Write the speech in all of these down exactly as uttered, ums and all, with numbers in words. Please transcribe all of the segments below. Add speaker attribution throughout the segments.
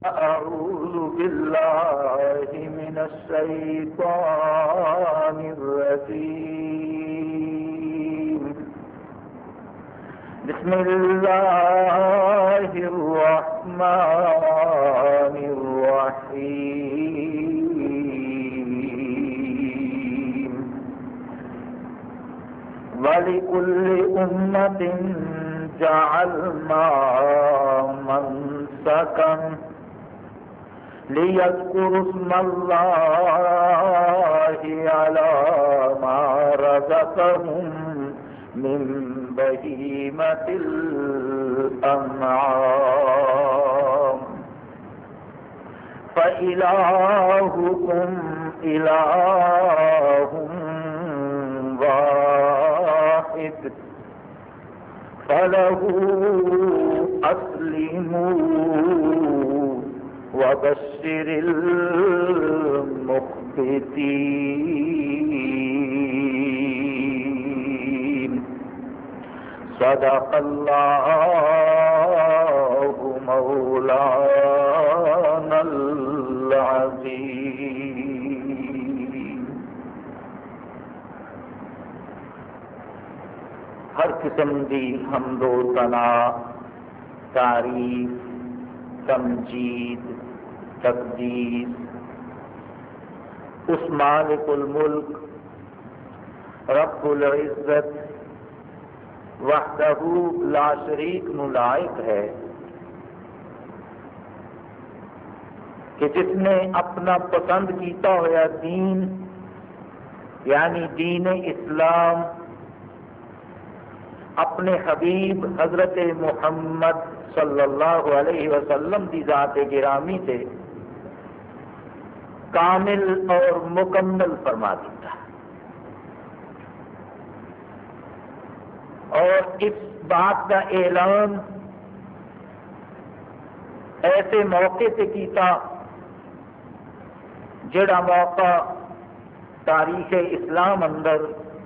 Speaker 1: أعوذ بالله من الشيطان الرجيم. بسم الله الرحمن الرحيم. ولكل أمة جعلنا منسكا ليذكروا اسم الله على ما رزقهم من بهيمة الأنعام فإلهكم إله واحد فله أسلموا وبشر المخبتين. صدق الله مولانا العظيم. ہر قسم دی حمد و ثنا، تعریف، تمجید، تقدیس اس مالک الملک رب العزت وحدہ لا شریک نو لائق ہے کہ جس نے اپنا پسند کیتا ہوا دین یعنی دین اسلام اپنے حبیب حضرت محمد صلی اللہ علیہ وسلم کی ذات گرامی سے کامل اور مکمل فرما دیتا اور اس بات کا اعلان ایسے موقع سے کیتا جڑا موقع تاریخ اسلام اندر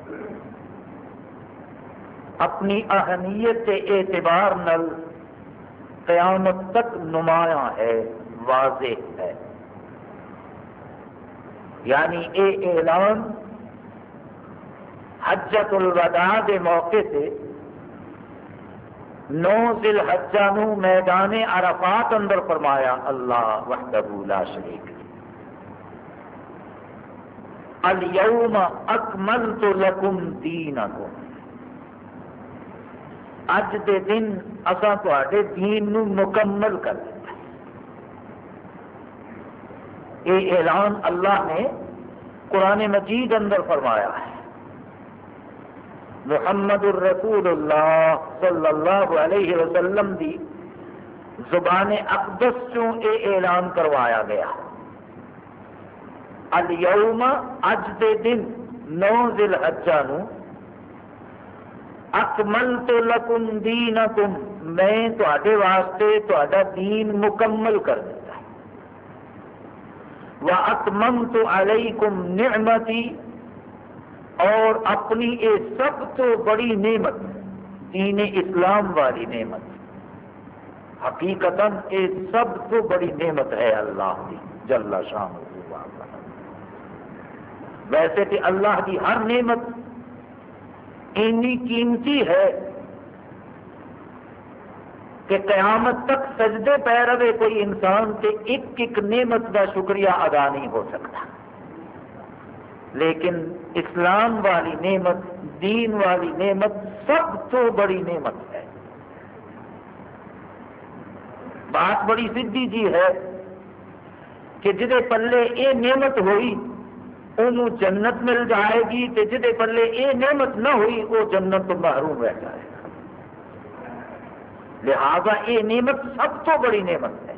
Speaker 1: اپنی اہمیت کے اعتبار نل قیامت تک نمایاں ہے، واضح ہے. یعنی اے اعلان حجۃ الوداع کے موقع سے نو ذی الحجہ نو میدان عرفات اندر فرمایا اللہ وحدہ لا شریک. الیوم اکملت لکم دینکم، اج دے دن اساں تواڈے دین نو مکمل کر دتا. یہ اعلان اللہ نے قرآن مجید اندر فرمایا ہے. محمد الرسول اللہ صلی اللہ علیہ وسلم دی زبان اقدس چوں یہ اعلان کروایا گیا. الیوم اج دے دن نو ذی الحجہ نو اکملت لکم دینکم، میں تواڈے واسطے تواڈا دین مکمل کر دیتا ہے. واتممت علیکم نعمتی، اور اپنی یہ سب تو بڑی نعمت دین اسلام والی نعمت، حقیقتاً یہ سب تو بڑی نعمت ہے اللہ کی جل شانہ. ویسے کہ اللہ کی ہر نعمت اتنی قیمتی ہے کہ قیامت تک سجدے پہ رہے کوئی انسان تے ایک ایک نعمت کا شکریہ ادا نہیں ہو سکتا. لیکن اسلام والی نعمت، دین والی نعمت سب تو بڑی نعمت ہے. بات بڑی سیدھی جی ہے کہ جدے پلے یہ نعمت ہوئی انہوں جنت مل جائے گی، تے جدے پلے یہ نعمت نہ ہوئی وہ جنت تو محروم رہ جائے گا. لہذا یہ نعمت سب تو بڑی نعمت ہے.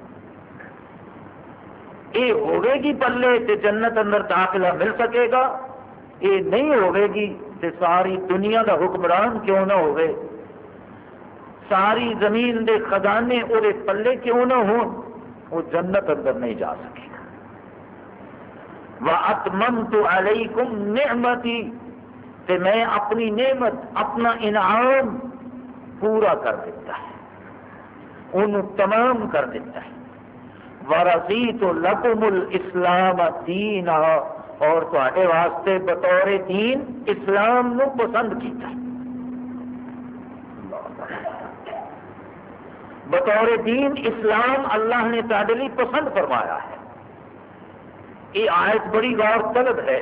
Speaker 1: یہ ہوئے گی پلے تے جنت اندر داخلہ مل سکے گا، یہ نہیں ہوئے گی تے ساری دنیا کا حکمران کیوں نہ ہوئے، ساری زمین دے خزانے وہ پلے کیوں نہ ہوں، وہ جنت اندر نہیں جا سکے گا. وَأَتْمَمْتُ عَلَيْكُمْ نِعْمَتِي، کہ میں اپنی نعمت، اپنا انعام پورا کر دیتا ہے، انہوں تمام کر دیتا ہے. وَرَضِيتُ لَكُمُ الْإِسْلَامَ دِينًا، اور تواڈے واسطے بطور دین اسلام نو پسند کیتا ہے، بطور دین اسلام اللہ نے تواڈے لیے پسند فرمایا ہے۔ یہ آیت بڑی غور طلب ہے،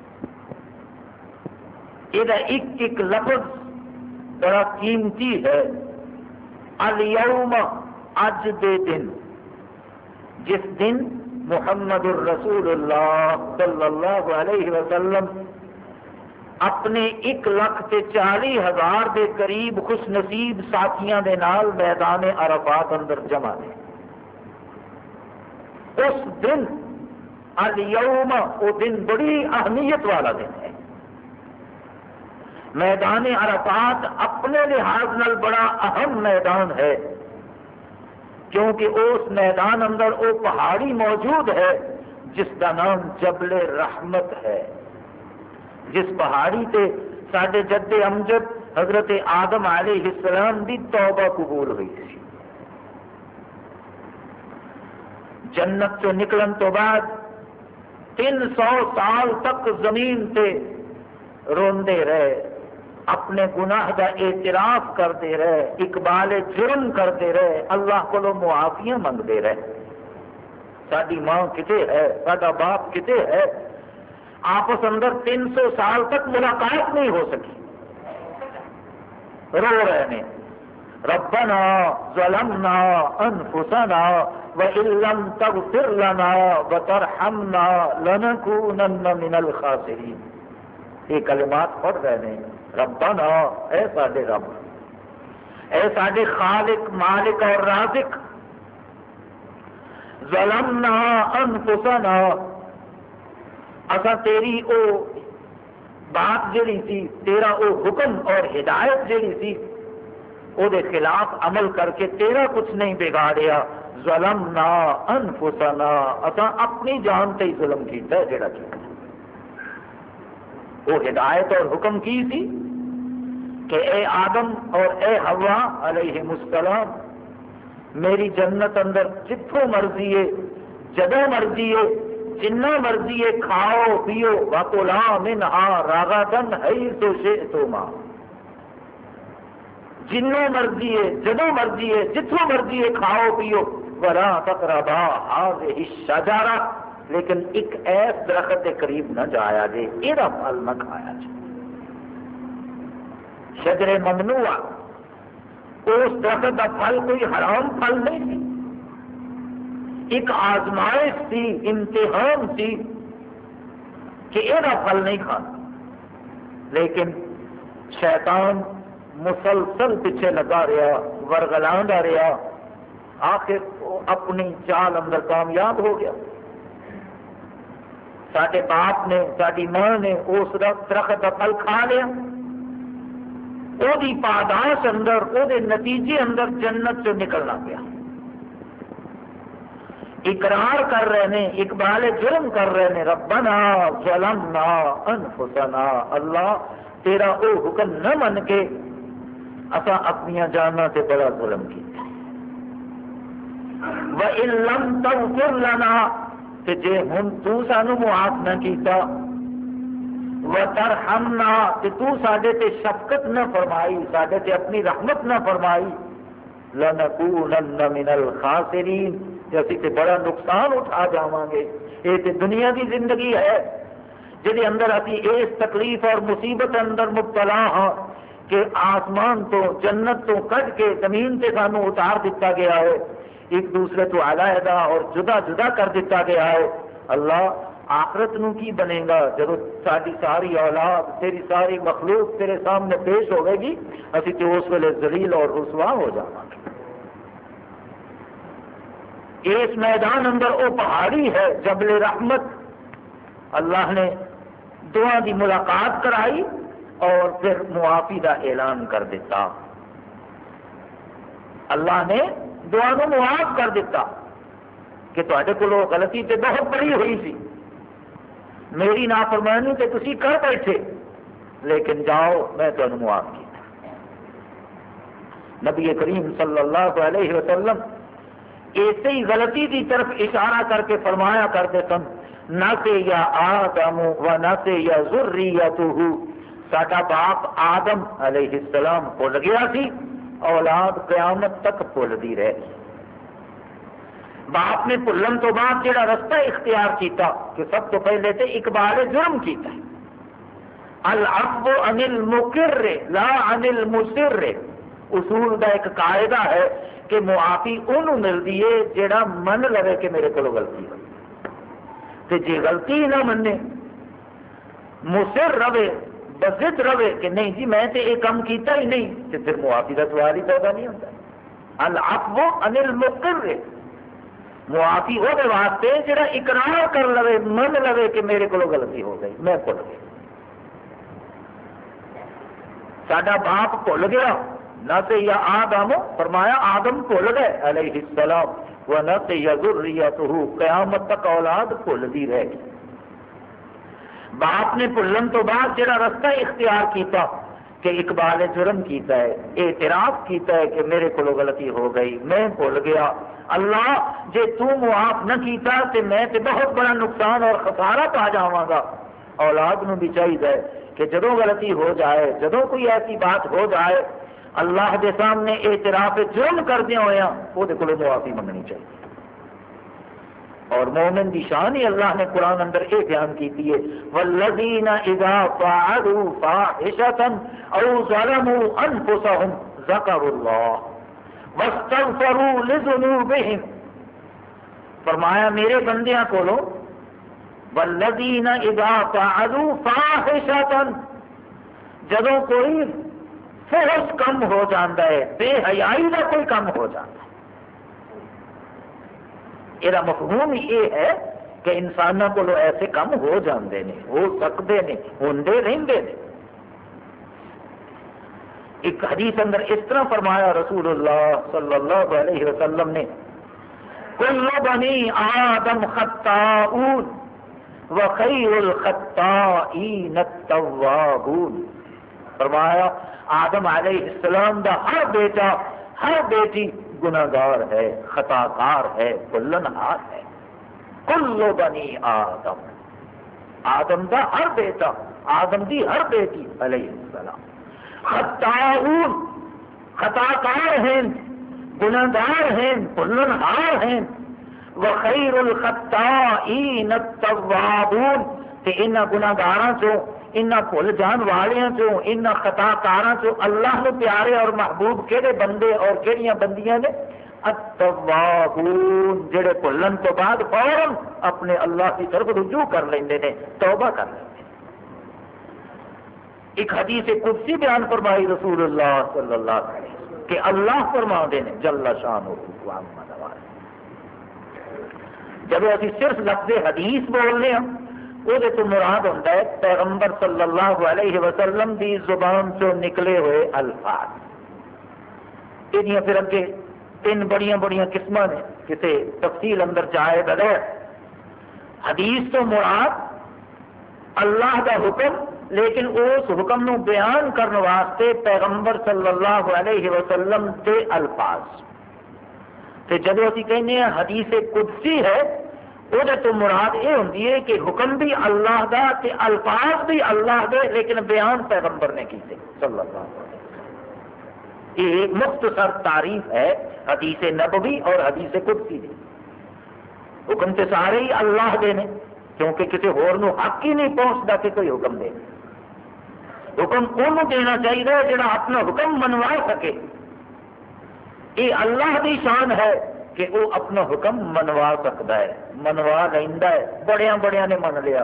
Speaker 1: یہ ایک ایک لفظ بڑا قیمتی ہے۔ الیوم، اج دے دن، جس دن محمد الرسول اللہ صلی اللہ علیہ وسلم اپنے ایک لاکھ تے چالی ہزار دے قریب خوش نصیب ساتھیاں دے نال میدان عرفات اندر جمع نے، اس دن الیوم، وہ دن بڑی اہمیت والا دن ہے۔ میدان عرفات اپنے لحاظ نال بڑا اہم میدان ہے، کیونکہ اس میدان اندر وہ پہاڑی موجود ہے جس کا نام جبل رحمت ہے، جس پہاڑی تے ساڈے جد امجد حضرت آدم علیہ السلام دی توبہ قبول ہوئی تھی۔ جنت سے نکلن تو بعد تین سو سال تک زمین تے روندے رہے، اپنے گناہ کا اعتراف کرتے رہے، اقبال جرم کرتے رہے، اللہ کو معافیاں منگتے رہے۔ ساری ماں کتے ہے، ساڈا باپ کتے ہے، آپس اندر تین سو سال تک ملاقات نہیں ہو سکی، رو رہے ہیں ربنا ظلمنا انفسنا وان لم تغفر لنا وترحمنا لنكونن من الخاسرین۔ یہ کلمات پڑھ رہے ہیں، ربنا، اے ساڈے رب، اے ساڈے خالق مالک اور رازق، ظلمنا انفسنا، اسا تیری او بات جڑی سی، تیرا او حکم اور ہدایت جڑی سی، او دے خلاف عمل کر کے تیرا کچھ نہیں بگاڑیا، ظلمنا انفسنا، اسا اپنی جان تے ہی ظلم کیتا ہے جڑا کیتا۔ وہ ہدایت اور حکم کی سی کہ اے آدم اور اے حوا علیہم السلام، میری جنت اندر جتھوں مرضی ہے، جدوں مرضی ہے، جنہ مرضی ہے، کھاؤ پیو، وَكُلَا مِنْهَا رَغَدًا حَيْثُ شِئْتُمَا، جنوں مرضی ہے، جدوں مرضی ہے، جتھوں مرضی ہے، کھاؤ پیو، وَلَا تَقْرَبَا هَٰذِهِ الشَّجَرَةَ، لیکن ایک ایس درخت کے قریب نہ جایا جے، یہ پھل نہ کھایا جائے۔ شجر ممنوع، اس درخت کا پھل کوئی حرام پھل نہیں تھی، ایک آزمائش تھی، امتحان تھی کہ یہ پھل نہیں کھانا، لیکن شیطان مسلسل پیچھے لگا رہا، ورگلاندا رہا، آخر وہ اپنی چال اندر کامیاب ہو گیا۔ ساڈے باپ نے، ساری ماں نے اس درخت کا پھل کھا لیا، وہ دی پاداش اندر، وہ دے نتیجے اندر جنت سے نکلنا پیا۔ اقرار کر رہے ہیں، اقبال جرم کر رہے ہیں، ربنا ظلمنا انفسنا، اللہ تیرا او حکم نہ من کے اسا اپنی جاناں تے بڑا ظلم کیتا۔ وَإِن لَّمْ تَغْفِرْ لَنَا، کہ جے ہن تو سانو معاف نہ کیتا، وَتَرْحَمْنَا، کہ تو ساڈے تے شفقت نہ فرمائی، ساڈے تے اپنی رحمت نہ فرمائی، لَنَكُونَنَّ مِنَ الْخَاسِرِينَ، کہ اسی تے بڑا نقصان اٹھا جاواں گے۔ یہ تے دنیا کی زندگی ہے جہدے اندر اسی اس تکلیف اور مصیبت اندر مبتلا ہاں کہ آسمان تو جنت تو کٹ کے زمین تے سانو اتار دیتا گیا ہے، ایک دوسرے تو علیحدہ اور جدا جدا کر دیتا گیا ہے۔ اللہ آخرت نو کی بنے گا جب ساری ساری اولاد، تیری ساری مخلوق تیرے سامنے پیش ہوئے گی، اسی تو اس ویلے ذلیل اور رسوا ہو جانا گے۔ اس میدان اندر وہ پہاڑی ہے جبل رحمت، اللہ نے دعا دی ملاقات کرائی اور پھر معافی کا اعلان کر دیتا۔ اللہ نے دعا کو معاف کر دیتا کہ تواڈے کولوں غلطی تے بہت بڑی ہوئی سی، میری نافرمانی تے تسی کر بیٹھے، لیکن جاؤ میں تمہیں معاف کیا۔ نبی کریم صلی اللہ علیہ وسلم اسی غلطی کی طرف اشارہ کر کے فرمایا کرتے سن نہ سے یا آدم و نہ سے یا ذریتہ، ساڈا باپ آدم علیہ السلام بھول گیا سی، اولاد قیامت تک بھولتی رہے گی۔ باپ نے بھولن تو بعد جڑا رستہ اختیار کیتا کہ سب تو پہلے تے اقبال جرم کیتا ہے، العفو عن المقر لا عن المصر۔ اصول کا ایک قاعدہ ہے کہ معافی انہوں ملتی ہے جڑا من لے کہ میرے کو غلطی ہوئی، تے جی غلطی نہ منے، مصر رہے، بضد رہے کہ نہیں جی میں تے یہ کام کیتا ہی نہیں، تے پھر معافی کا سوال ہی پیدا نہیں ہوتا۔ العفو عن المقر، معافی وہ واسطے جڑا اقرار کر لے، من لے کہ میرے کو غلطی ہو گئی، میں بھول گیا۔ ساڈا باپ بھول گیا، نہ سے یا آدم، فرمایا آدم بھول گئے علیہ السلام، و نہ سے یا ذریتہ، قیامت تک اولاد بھولتی رہے گی۔ باپ نے بھولن تو بعد جڑا رستہ اختیار کیتا کہ اقبال جرم کیتا ہے، اعتراف کیتا ہے کہ میرے کو غلطی ہو گئی، میں بھول گیا، اللہ جے تو معاف نہ کیتا تے میں تے بہت بڑا نقصان اور خسارہ پا جاواں گا۔ اولاد نو بھی چاہیے کہ جدوں غلطی ہو جائے، جدوں کوئی ایسی بات ہو جائے، اللہ دے سامنے اعتراف جرم کردیا ہوا وہ معافی منگنی چاہیے۔ اور مومن کی شان ہی اللہ نے قرآن اندر یہ بیان کی ہے، والذین اذا فعلوا فاحشۃ او ظلموا انفسهم ذکروا اللہ واستغفروا لذنوبهم، فرمایا میرے بندیاں کولو والذین اذا فعلوا فاحشۃ، جدوں کوئی فحش کم ہو جاتا ہے، بے حیائی کا کوئی کم ہو جاتا ہے، یہ مفہوم یہ ہے کہ انسانوں کو ایسے کم ہو جاندے نے، ہو سکتے ہیں، ہوندے رہندے نے۔ ایک حدیث اندر اس طرح فرمایا رسول اللہ صلی اللہ علیہ وسلم نے، کل بنی آدم خطاؤون وخیر الخطائین التوابون، فرمایا آدم علیہ السلام دا ہر بیٹا ہر بیٹی گناہگار ہے، خطا کار ہے، بھلنہار ہے۔ کل بنی آدم، آدم دا ہر بیٹا، آدم دی ہر بیٹی علیہ السلام خطاؤون، خطا کار ہیں، گناہگار ہیں، بھلنہار ہیں، وخیر الخطائین التوابون، تے انہاں گناہگاراں چوں، انہاں بھول جان والیاں چوں، انہاں خطا کاراں چوں اللہ نو پیارے اور محبوب کہڑے بندے اور کہڑیاں بندیاں نے؟ التوابون، جڑے بھولن تو بعد فوراً اپنے اللہ کی طرف رجوع کر لیندے نے، توبہ کر لیندے۔ ایک حدیث قدسی بیان فرمائی رسول اللہ صلی اللہ علیہ وسلم کہ اللہ فرماندے نے جل شانہ وعظم نواز، جب اسی صرف لفظ حدیث بولنے ہیں وہ تو مراد ہوتا ہے پیغمبر صلی اللہ علیہ وسلم کی زبان سے نکلے ہوئے الفاظ۔ یہ پھر اگے تین بڑیاں بڑیاں قسم نے، کسی تفصیل اندر جائے بغیر۔ حدیث تو مراد اللہ کا حکم، لیکن اس حکم نو بیان کرنے واسطے پیغمبر صلی اللہ علیہ وسلم کے الفاظ۔ تے جدو اسی کہنے ہیں حدیث قدسی ہے، وہ تو مراد یہ ہوتی ہے کہ حکم بھی اللہ دا تے الفاظ بھی اللہ دے، لیکن بیان پیغمبر نے کیتے صلی اللہ علیہ وسلم۔ یہ ایک مختصر تعریف ہے حدیث نبوی اور حدیث قدسی دی۔ حکم تے سارے ہی اللہ دے نے، کیونکہ کسی ہور نو حق ہی نہیں پہنچتا کہ کوئی حکم دے۔ حکم انہوں دینا چاہیے جڑا اپنا حکم منوا سکے۔ یہ اللہ دی شان ہے کہ وہ اپنا حکم منوا سکتا ہے، منوا لینا ہے۔ بڑیاں بڑیاں نے من لیا۔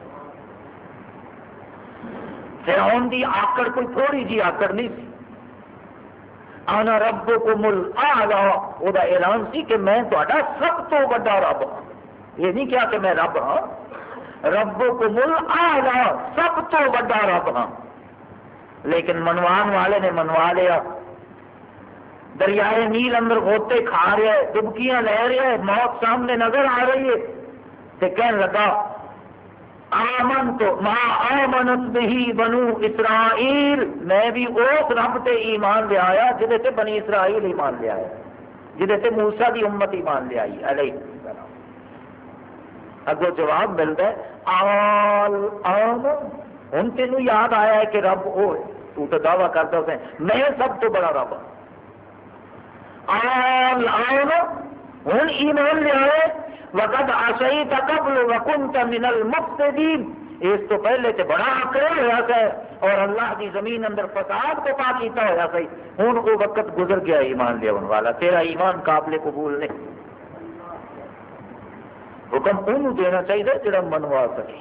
Speaker 1: فرعون دی آکڑ کوئی تھوڑی جی آکڑ نہیں سی۔ انا ربکم الاعلی، وہ دا اعلان سی کہ میں تہاڈا سب تو بڑا رب ہاں۔ یہ نہیں کیا کہ میں رب ہاں، ربکم الاعلی، سب تو بڑا رب ہاں۔ لیکن منوان والے نے منوا لیا۔ دریائے نیل اندر غوطے کھا رہا ہے، ڈبکیاں لے رہا ہے، موت سامنے نظر آ رہی ہے، تے کہنے لگا آمنت ما آمنت بہی بنو اسرائیل، میں بھی اس رب تے ایمان لے آیا جہدے تے بنی اسرائیل ایمان لے آیا۔ جہدے تے موسیٰ دی امت ایمان لے آئی علیہ السلام. اگوں جواب ملتا ہے آل آن ہن تینوں یاد آیا ہے کہ رب وہ ہے. تو تو دعویٰ کرتا ہے میں سب تو بڑا رب ہوں. آل آن ہن ایمان لے آئے وقد عصیت قبل وکنت من المفسدین. اس تو پہلے تے بڑا عقل ہوا ہے اور اللہ کی زمین اندر فساد کو پا کیتا ہوا سی. ہوں وہ وقت گزر گیا ایمان لیا والا. تیرا ایمان قابل قبول نہیں. حکم انہوں دینا چاہیے جڑا منوا سکے.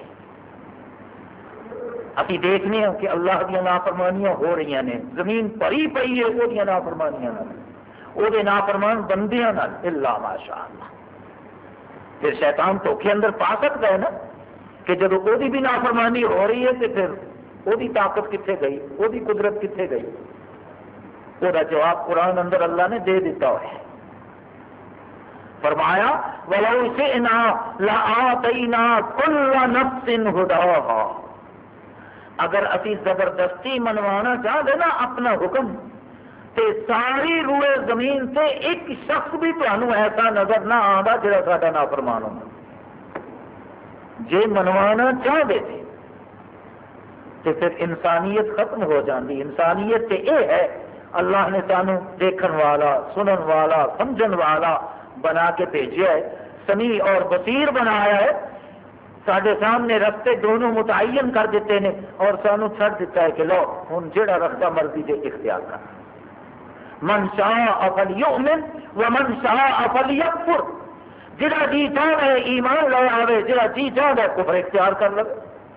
Speaker 1: ابھی دیکھنے ہیں کہ اللہ دیا نافرمانیاں ہو رہی ہیں، زمین پری پئی ہے وہ دیا نافرمانیاں وہ دے نافرمان بندیاں الا ماشاء اللہ. پھر شیطان دھوکھے اندر پا سکتا ہے نا کہ جب وہ بھی نافرمانی ہو رہی ہے تو پھر وہ طاقت کتنے گئی، وہ قدرت کتنے گئی. وہ جواب قرآن اندر اللہ نے دے دیتا ہے. فرمایا وَلَوْ شِئْنَا لَآتَيْنَا كُلَّ نَفْسٍ هُدَاهَا. اگر اسی زبردستی منوانا چاہتے نا اپنا حکم تے ساری روئے زمین سے ایک شخص بھی تمہیں ایسا نظر نہ آتا جڑا ساڈا نافرمان ہوتا. جے منوانا چاہتے تھے تو پھر انسانیت ختم ہو جاتی. انسانیت تے اے ہے اللہ نے سانو دیکھن والا سنن والا سمجھن والا بنا کے بھیجا ہے، سمیع اور بصیر بنایا ہے. سارے سامنے رستے دونوں متعین کر دیتے ہیں اور سانو چھڑ دیتا ہے کہ لو ہن جڑا رستہ مرضی دے اختیار کر. من شاء فلیؤمن ومن شاء فلیکفر. جڑا جی چاہتا ہے ایمان لے آوے، جڑا جی چاہتا ہے کفر اختیار کر لے.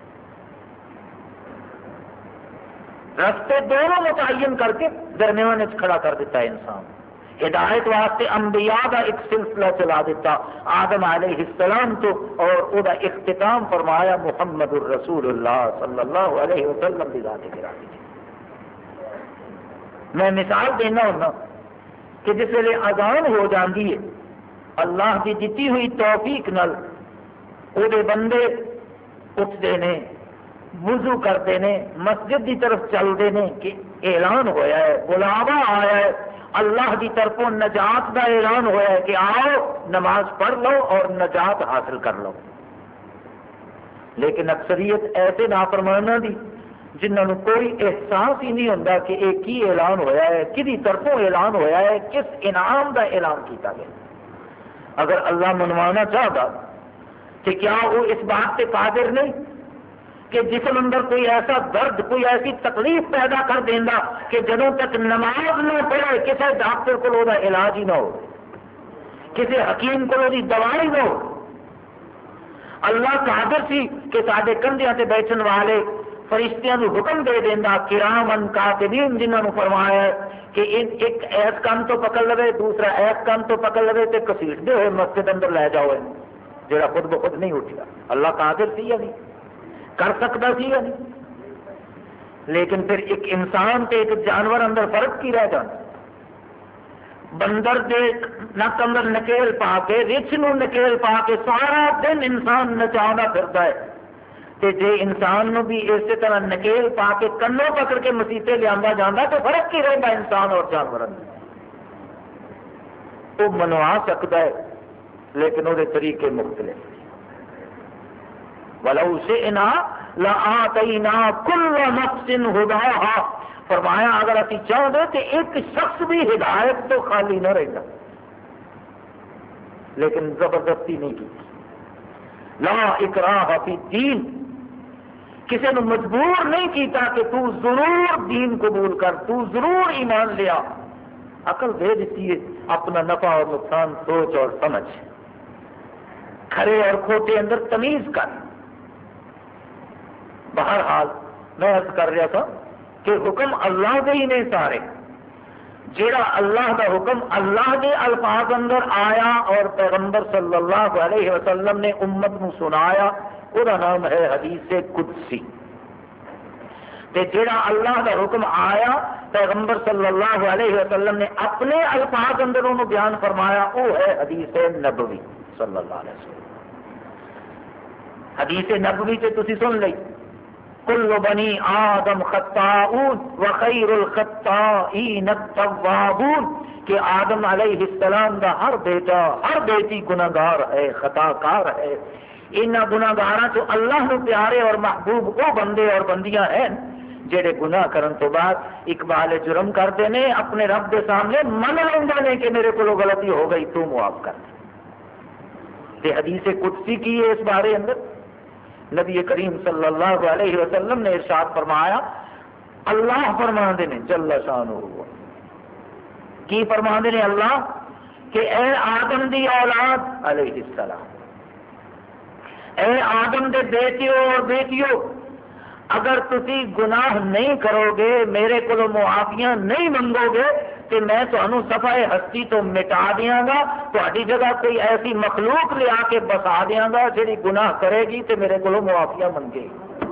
Speaker 1: رستے دونوں متعین کر کے درمیان کھڑا کر دیتا ہے انسان. ہدایت واسطے انبیاء کا ایک سلسلہ چلا دیتا آدم علیہ السلام تو، اور وہ اختتام فرمایا محمد الرسول اللہ صلی اللہ علیہ وسلم کی ذات گرامی. میں مثال دینا ہونا کہ جس ویلے اذان ہو جاتی ہے اللہ کی دیتی ہوئی توفیق نال وہ بندے اٹھتے ہیں، وضو کرتے ہیں، مسجد کی طرف چلتے ہیں کہ اعلان ہویا ہے، بلاوا آیا ہے، اللہ کی طرفوں نجات کا اعلان ہوا ہے کہ آؤ نماز پڑھ لو اور نجات حاصل کر لو. لیکن اکثریت ایسے نافرمانوں دی جنہوں کوئی احساس ہی نہیں ہوتا کہ یہ کی اعلان ہوا ہے، کدی طرفوں اعلان ہوا ہے، کس انعام کا اعلان کیتا گیا. اگر اللہ منوانا چاہتا کہ کیا وہ اس بات سے قادر نہیں کہ جسم اندر کوئی ایسا درد کوئی ایسی تکلیف پیدا کر دینا کہ جدوں تک نماز نہ پڑھے کسی ڈاکٹر کو وہ علاج ہی نہ ہو، کسی حکیم کو وہ دوائی نہ ہو. اللہ قادر سی کہ سارے کندھیاں تے بیٹھن والے فرشتیاں نو حکم دے دینا کرامن کاتبین جنہوں نے فرمایا ہے کہ ایک ایس کام تو پکڑ لے دوسرا ایس کام تو پکڑ لے تے کسیٹ دے ہوئے مسجد اندر لے جاؤ جڑا خود بخود نہیں اٹھیا. اللہ قادر سی یا نہیں، کر سکتا سی یا نہیں. لیکن پھر ایک انسان تے ایک جانور اندر فرق کی رہ جانا. بندر دے نک اندر نکیل پا کے رچھ نو نکیل پا کے سارا دن انسان نچانا پھرتا ہے تے جے انسان نو بھی اسی طرح نکیل پا کے کنوں پکڑ کے مسیطے لیا جانا تو فرق کی رہتا انسان اور جانور اندر. وہ منوا سکتا ہے لیکن وہ طریقے مختلف. وَلَوْ شِئْنَا لَآتَيْنَا كُلَّ نَفْسٍ هُدَاهَا. فرمایا اگر اسی چاہتے تو ایک شخص بھی ہدایت تو خالی نہ رہتا، لیکن زبردستی نہیں کی. لا اکراہ فی الدین، کسی نے مجبور نہیں کیتا کہ تو ضرور دین قبول کر، تو ضرور ایمان لیا. عقل دے دیتی ہے اپنا نفع اور نقصان سوچ اور سمجھ، کھرے اور کھوٹے اندر تمیز کر. بہرحال میں عرض کر رہا تھا کہ حکم اللہ دے ہی نہیں سارے. جیڑا اللہ دا حکم اللہ دے الفاظ اندر آیا اور پیغمبر صلی اللہ علیہ وسلم نے امت کو سنایا وہ نام ہے حدیث قدسی. تے جیڑا اللہ دا حکم آیا پیغمبر صلی اللہ علیہ وسلم نے اپنے الفاظ اندر انہوں بیان فرمایا وہ ہے حدیث نبوی صلی اللہ علیہ وسلم. حدیث نبوی تے تسی سن لئی کل بنی آدم خطاؤون وخیر الخطائین التوابون کہ آدم علیہ السلام دا ہر بیٹا ہر بیٹی گناہگار ہے، خطا کار ہے. انہاں گناہگاراں چ اللہ نو پیارے اور محبوب وہ بندے اور بندیاں ہیں جڑے گناہ کرن تو بعد اقبال جرم کرتے ہیں، اپنے رب کے سامنے من لیندے نے کہ میرے کو غلطی ہو گئی تو معاف کر دے. تے حدیث قدسی کی ہے اس بارے اندر نبی کریم صلی اللہ علیہ وسلم نے ارشاد فرمایا، اللہ فرماندے نے جل شانہ کی فرماندے نے اللہ کہ اے آدم دی اولاد علیہ السلام، اے آدم دے بیٹیوں اور بیٹیوں، اگر تسی گناہ نہیں کرو گے، میرے کو معافیاں نہیں منگو گے کہ میں تمہیں صفحہ ہستی تو مٹا دیاں گا، تہاڈی جگہ کوئی ایسی مخلوق لیا کے بسا دیاں گا جہی گناہ کرے گی تو میرے کو معافیاں منگے گی.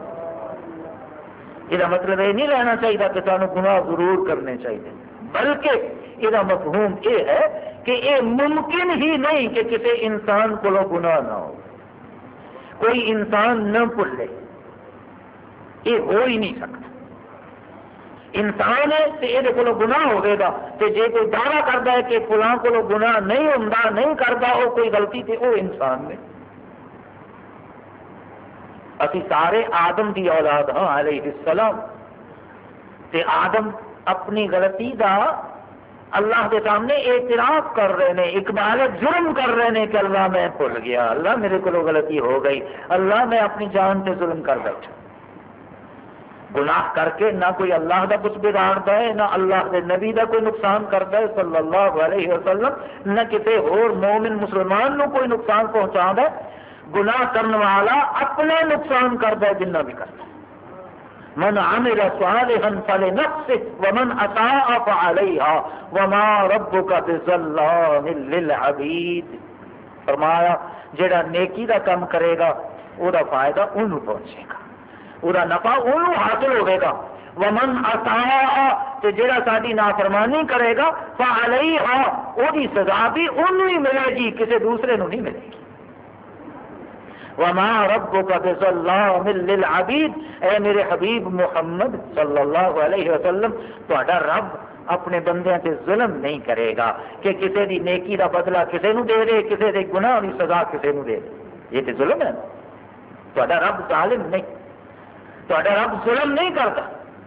Speaker 1: یہ مطلب یہ نہیں لینا چاہیے کہ سانو گناہ ضرور کرنے چاہیے، بلکہ یہ مفہوم یہ ہے کہ یہ ممکن ہی نہیں کہ کسی انسان کو گناہ نہ ہو، کوئی انسان نہ بھولے، یہ ہو ہی نہیں سکتا. انسان ہے تو یہ گناہ ہوئے گا، تو جے کوئی دعویٰ کرتا ہے کہ فلاں کو گناہ نہیں ہوتا نہیں کرتا وہ کوئی غلطی تے وہ انسان نے. اسی سارے آدم دی اولاد ہاں علیہ السلام، تے آدم اپنی غلطی دا اللہ کے سامنے اعتراف کر رہے ہیں، اقبال جرم کر رہے ہیں کہ اللہ میں بھول گیا، اللہ میرے کو غلطی ہو گئی، اللہ میں اپنی جان پہ ظلم کر بیٹھا. گناہ کر کے نہ کوئی اللہ دا کچھ بگاڑتا ہے، نہ اللہ کے نبی دا کوئی نقصان کرتا ہے صلی اللہ علیہ وسلم، نہ کسی اور مومن مسلمان نو کوئی نقصان پہنچا ہے. گناہ کرنے والا اپنا نقصان کرتا ہے جنہ بھی کرتا ہے. من عمل صالحا فلنفسه ومن اساء فعليها وما ربك بظلام للعبید. فرمایا جڑا نیکی دا کام کرے گا وہ دا فائدہ انہوں پہنچے گا، وہ نفع انہوں حاصل ہوئے گا. ومن اساء تے جڑا ساری نافرمانی کرے گا فعليها وہ دی سزا بھی انہوں ہی ملے گی، کسی دوسرے نو نہیں ملے گی. وما ربک بظلام للعبید، اے میرے حبیب محمد صلی اللہ علیہ وسلم تہاڈا رب اپنے بندیاں تے ظلم نہیں کرے گا کہ کسی دی نیکی دا بدلہ کسی نو دے دے، کسی دے گناہ دی سزا کسی نو دے دے. یہ تے ظلم ہے. تہاڈا رب ظالم نہیں، تہاڈا رب ظلم نہیں کرتا.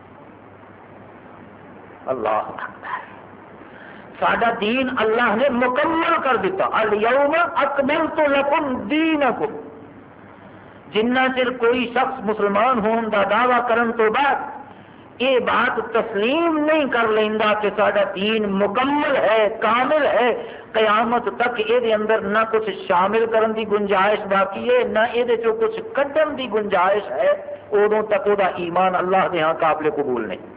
Speaker 1: اللہ اکبر. ساڈا دین اللہ نے مکمل کر دیتا. الیوم اکملت لکم دینکم. جنہ چر کوئی شخص مسلمان ہون دا دعویٰ کرن تو بعد یہ بات تسلیم نہیں کر لیندا کہ ساڈا دین مکمل ہے، کامل ہے، قیامت تک یہ اندر نہ کچھ شامل کرن دی گنجائش باقی ہے، نہ یہ کچھ کڈن دی گنجائش ہے، ادوں تک وہ ایمان اللہ کے ہاں قابل قبول نہیں.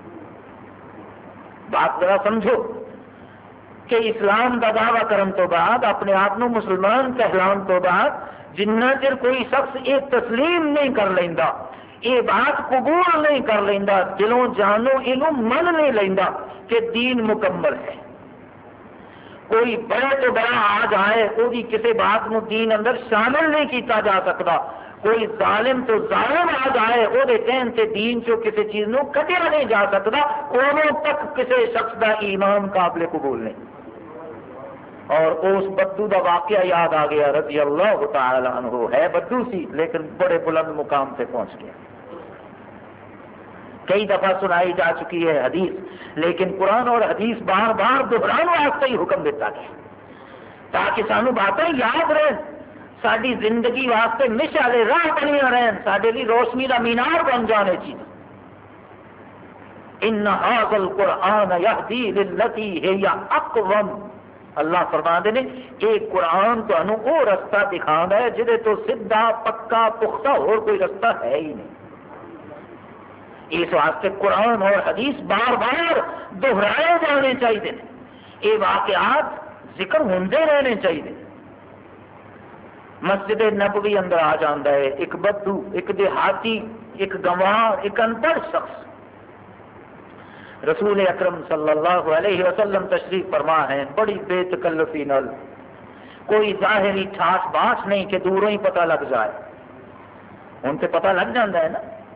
Speaker 1: بات ذرا سمجھو کہ اسلام کا دعویٰ کرن تو بعد اپنے آپ کو مسلمان کہلان تو بعد جنہ چر کوئی شخص یہ تسلیم نہیں کر لینا، یہ بات قبول نہیں کر لینا، دلوں جانوں یہ من نہیں لینا کہ دین مکمل ہے. کوئی بڑا تو بڑا آ جائے وہ کسی بات کو دین اندر شامل نہیں کیتا جا سکتا. کوئی ظالم تو ظالم آ جائے وہ کہن سے دین چو کسی چیز نو کٹیا نہیں جا سکتا، ادوں تک کسی شخص کا ایمان قابل قبول نہیں. اور اس بدو دا واقعہ یاد آ گیا رضی اللہ تعالی عنہ. ہے بدو سی لیکن بڑے بلند مقام سے پہنچ گیا. کئی دفعہ سنائی جا چکی ہے حدیث، لیکن قرآن اور حدیث بار بار دہرانے واسطے ہی حکم دیتا گیا تاکہ سانو باتیں یاد رہیں، ساری زندگی واسطے مشعل راہ بنیا رہن، سارے لیے روشنی کا مینار بن جانے چیز. ان ھذا القرآن یہدی للتی ہی اقوم. اللہ فرماندے نے یہ قرآن تمہیں وہ رستہ دکھانا ہے جہے تو سیدھا پکا پختہ اور کوئی رستہ ہے ہی نہیں. اس واسطے قرآن اور حدیث بار بار دہرائے جانے چاہیے، یہ واقعات ذکر ہوندے رہنے چاہیے. مسجد نبوی اندر آ جاتا ہے ایک بدو، ایک دیہاتی، ایک گنوار، ایک انپڑھ شخص. رسول اکرم صلی اللہ علیہ وسلم تشریف فرما ہے بڑی بے تکلفی نال، کوئی ظاہری ٹھاس باس نہیں کہ دوروں ہی پتہ لگ جائے. ان سے پتہ لگ جاتا ہے نا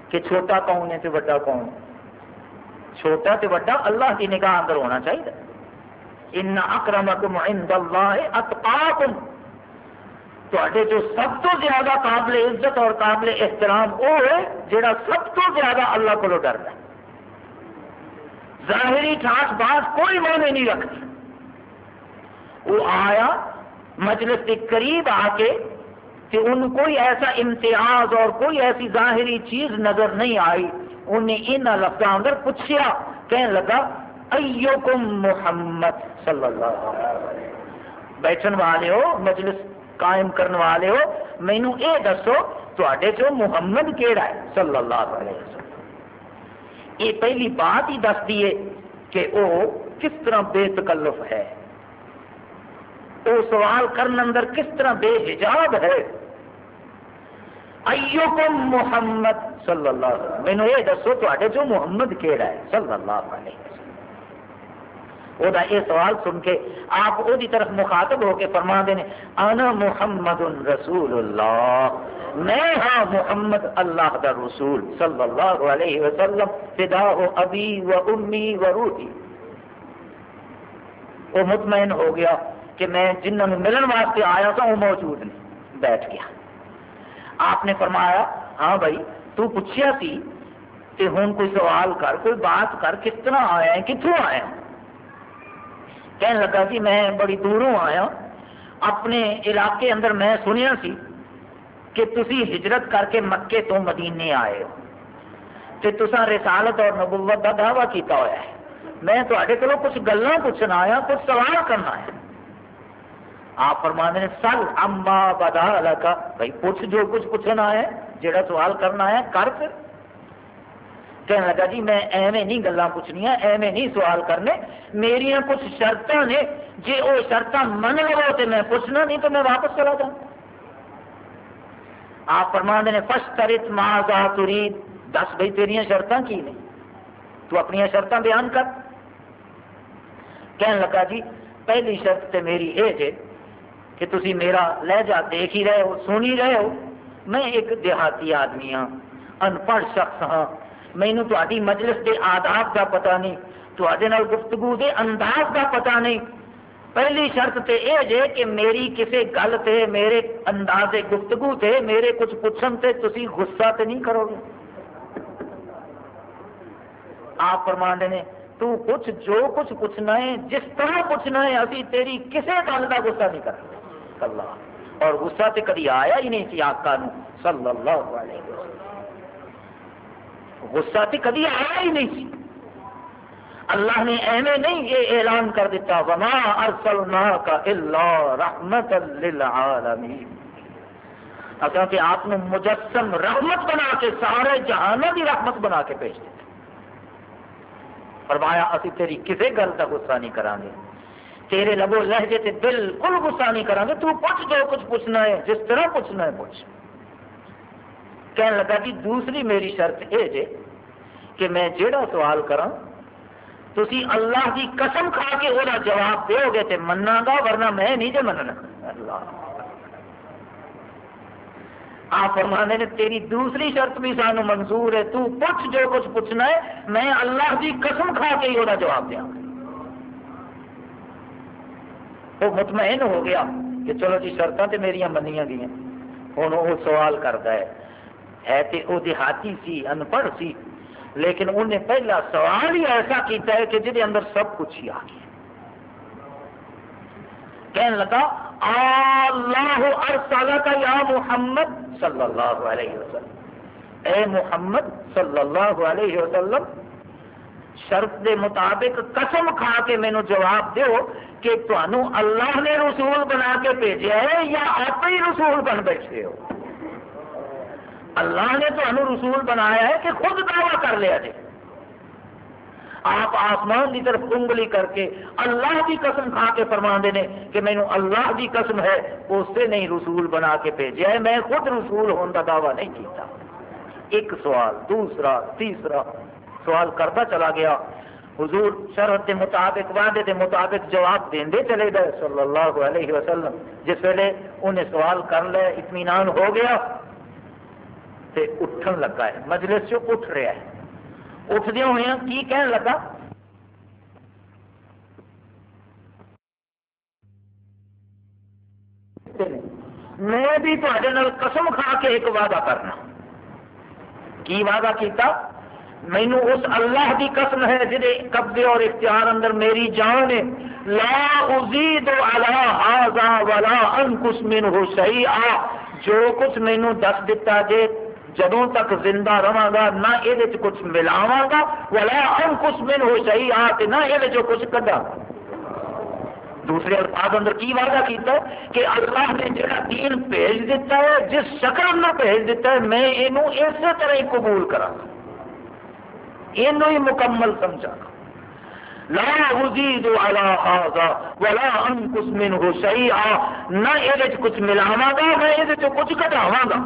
Speaker 1: کہ چھوٹا کون ہے تو بڑا کون ہے. چھوٹا تو بڑا اللہ کی نگاہ اندر ہونا چاہیے. ان اکرمکم عند اللہ اتقاکم، تواڈے جو سب تو زیادہ قابل عزت اور قابل احترام وہ ہے جڑا سب تو زیادہ اللہ کو ڈرتا ہے. ظاہری ٹھاٹ بات کوئی معنی نہیں رکھتی. وہ آیا مجلس کے قریب آ کے کہ ان کوئی ایسا امتیاز اور کوئی ایسی ظاہری چیز نظر نہیں آئی. انہیں ان لفظوں اندر پوچھا، کہنے لگا ایکم محمد صلی اللہ علیہ وسلم. بیٹھن والے ہو، مجلس قائم کرنے والے ہو، مینوں اے دسو تواڈے چوں محمد کیڑا ہے صلی اللہ علیہ وسلم. یہ پہلی بات ہی دس دیے کہ وہ کس طرح بے تکلف ہے، وہ سوال کرنے اندر کس طرح بے حجاب ہے. ایکم محمد صلی اللہ علیہ وسلم، مینوں یہ دسو تواڈے چوں محمد کیڑا ہے صلی اللہ علیہ وسلم. وہ یہ سوال سن کے آپ وہ طرف مخاطب ہو کے فرما دے انا محمد رسول اللہ، میں ہاں محمد اللہ دا رسول صلی اللہ علیہ وسلم، فداء ابی و امی و روحی. وہ مطمئن ہو گیا کہ میں جنہوں نے ملن واسطے آیا تھا وہ موجود نہیں، بیٹھ گیا. آپ نے فرمایا ہاں بھائی تو پوچھیا سی کہ ہوں کوئی سوال کر، کوئی بات کر، کس طرح آیا ہے، کتوں آیا. کہنے لگا جی میں بڑی دوروں آیا، اپنے علاقے اندر میں سنیا سی کہ تسی ہجرت کر کے مکے تو مدینے آئے ہو تے تساں رسالت اور نبوت کا دعویٰ کیتا ہوا ہے. میں تواڈے کولوں کچھ گلاں پوچھنا آیا، کچھ سوال کرنا ہے. آپ فرمانے نے سل اما بدا لکا، بھائی پوچھ جو کچھ پوچھنا ہے، جڑا سوال کرنا ہے کر. پھر کہنے لگا جی میں ایویں نہیں گلاں پوچھنیاں، ایویں نہیں سوال کرنے، میریاں کچھ شرطاں نے، جے وہ شرطاں من لو تو میں پوچھنا، نہیں تو میں واپس چلا جاؤں. آپ فرماندے نے فشترط ماذا تريد، دس بھائی تیریاں شرطاں کی نے، تو اپنی شرطاں بیان کر. کہنے لگا جی پہلی شرط تے میری یہ ہے کہ تسی میرا لہجہ دیکھ ہی رہے ہو، سن ہی رہے ہو، میں ایک دیہاتی آدمی ہاں، ان پڑھ شخص ہاں، مینوں تہاڈی مجلس کے آداب کا پتہ نہیں، تہاڈے نال گفتگو دے انداز کا پتہ نہیں. پہلی شرط تے یہ ہے کہ میری کسی گل تے، میرے انداز گفتگو تے، میرے کچھ پوچھن تے تسی غصہ تے نہیں کرو گے. آپ فرماندے نے تو کچھ جو کچھ پوچھنا ہے، جس طرح پوچھنا ہے، اسی تیری کسی گل کا غصہ نہیں کرتے. اللہ، اور غصہ تے کدی آیا ہی نہیں سی آقا نو صلی اللہ علیہ وسلم. غصہ تے کدی آیا ہی نہیں سی. اللہ نے ایویں نہیں یہ اعلان کر دیتا وما ارسلناک الا رحمت للعالمین، اصل کہ آپ نے مجسم رحمت بنا کے سارے جہانوں کی رحمت بنا کے بھیج دیتا. فرمایا اسی تیری کسی گل کا غصہ نہیں کریں گے، تیرے لبو لہجے تے بالکل غصہ نہیں کریں گے. تو پوچھ جو کچھ پوچھنا ہے، جس طرح پوچھنا ہے پوچھ. کہنے لگا کہ دوسری میری شرط یہ ہے کہ میں جیڑا سوال کراں تسی اللہ کی قسم کھا کے وہ جواب دو گے تے مننا گا، ورنہ میں نہیں جو مننا. اللہ، آپ فرمانے نے تیری دوسری شرط بھی سانو منظور ہے، تو پوچھ جو کچھ پوچھنا ہے، میں اللہ کی قسم کھا کے ہی وہ جواب دیا. وہ مطمئن ہو گیا کہ چلو جی شرطاں تے میریاں منیاں گئیاں. ہوں وہ سوال کرتا ہے ہے تے وہ دیہاتی سی، ان پڑھ سی، لیکن انہیں پہلا سوال ہی ایسا کیتا ہے کہ جہد اندر سب کچھ ہی آ گیا. کہنے لگا اللہ ارسلک یا محمد صلی اللہ علیہ وسلم، اے محمد صلی اللہ علیہ وسلم شرط دے مطابق قسم کھا کے مینوں جواب دیو کہ تانوں اللہ نے رسول بنا کے بھیجا ہے یا آپ ہی رسول بن بیٹھے ہو. اللہ نے تانوں رسول بنایا ہے کہ خود دعویٰ کر لیا جائے. آپ آسمان کی طرف انگلی کر کے اللہ کی قسم کھا کے فرما دینے کہ مینوں اللہ کی قسم ہے اس سے نہیں رسول بنا کے بھیجا ہے، میں خود رسول ہونے کا دعویٰ نہیں کیتا. ایک سوال، دوسرا، تیسرا سوال کرتا چلا گیا. حضور شرط کے مطابق، وعدے کے مطابق جواب دیندے چلے گئے صلی اللہ علیہ وسلم. جس ویلے انہیں سوال کر لے، اطمینان ہو گیا، تے اٹھن لگا ہے، مجلس چ اٹھ رہا ہے، اٹھدے ہوئے کی کہن لگا؟ میں بھی تہاڈے نال قسم کھا کے ایک وعدہ کرنا۔ کی وعدہ کیتا؟ مینو اس اللہ کی قسم ہے جہے قبضے اور اختیار اندر میری جان ہے، لا ازید علی ھذا ولا انقص منہ شیئا، جو کچھ مینو دس دیتا جے جدوں تک زندہ رہاں گا نہ یہ کچھ ملاواں گا، ولا انقص منہ شیئا، نہ یہ کچھ کڈا۔ دوسرے الفاظ اندر کی وعدہ کیتا ہے کہ اللہ نے جڑا دین بھیج دیتا ہے، جس شکل میں بھیج دیتا ہے، میں یہ اسی طرح ہی قبول کرا، یہ ہی مکمل سمجھا، لا ازید علی ھذا ولا انقص منہ شیئا، نہ یہ کچھ ملاواں گا نہ یہ کچھ گھٹاواں گا۔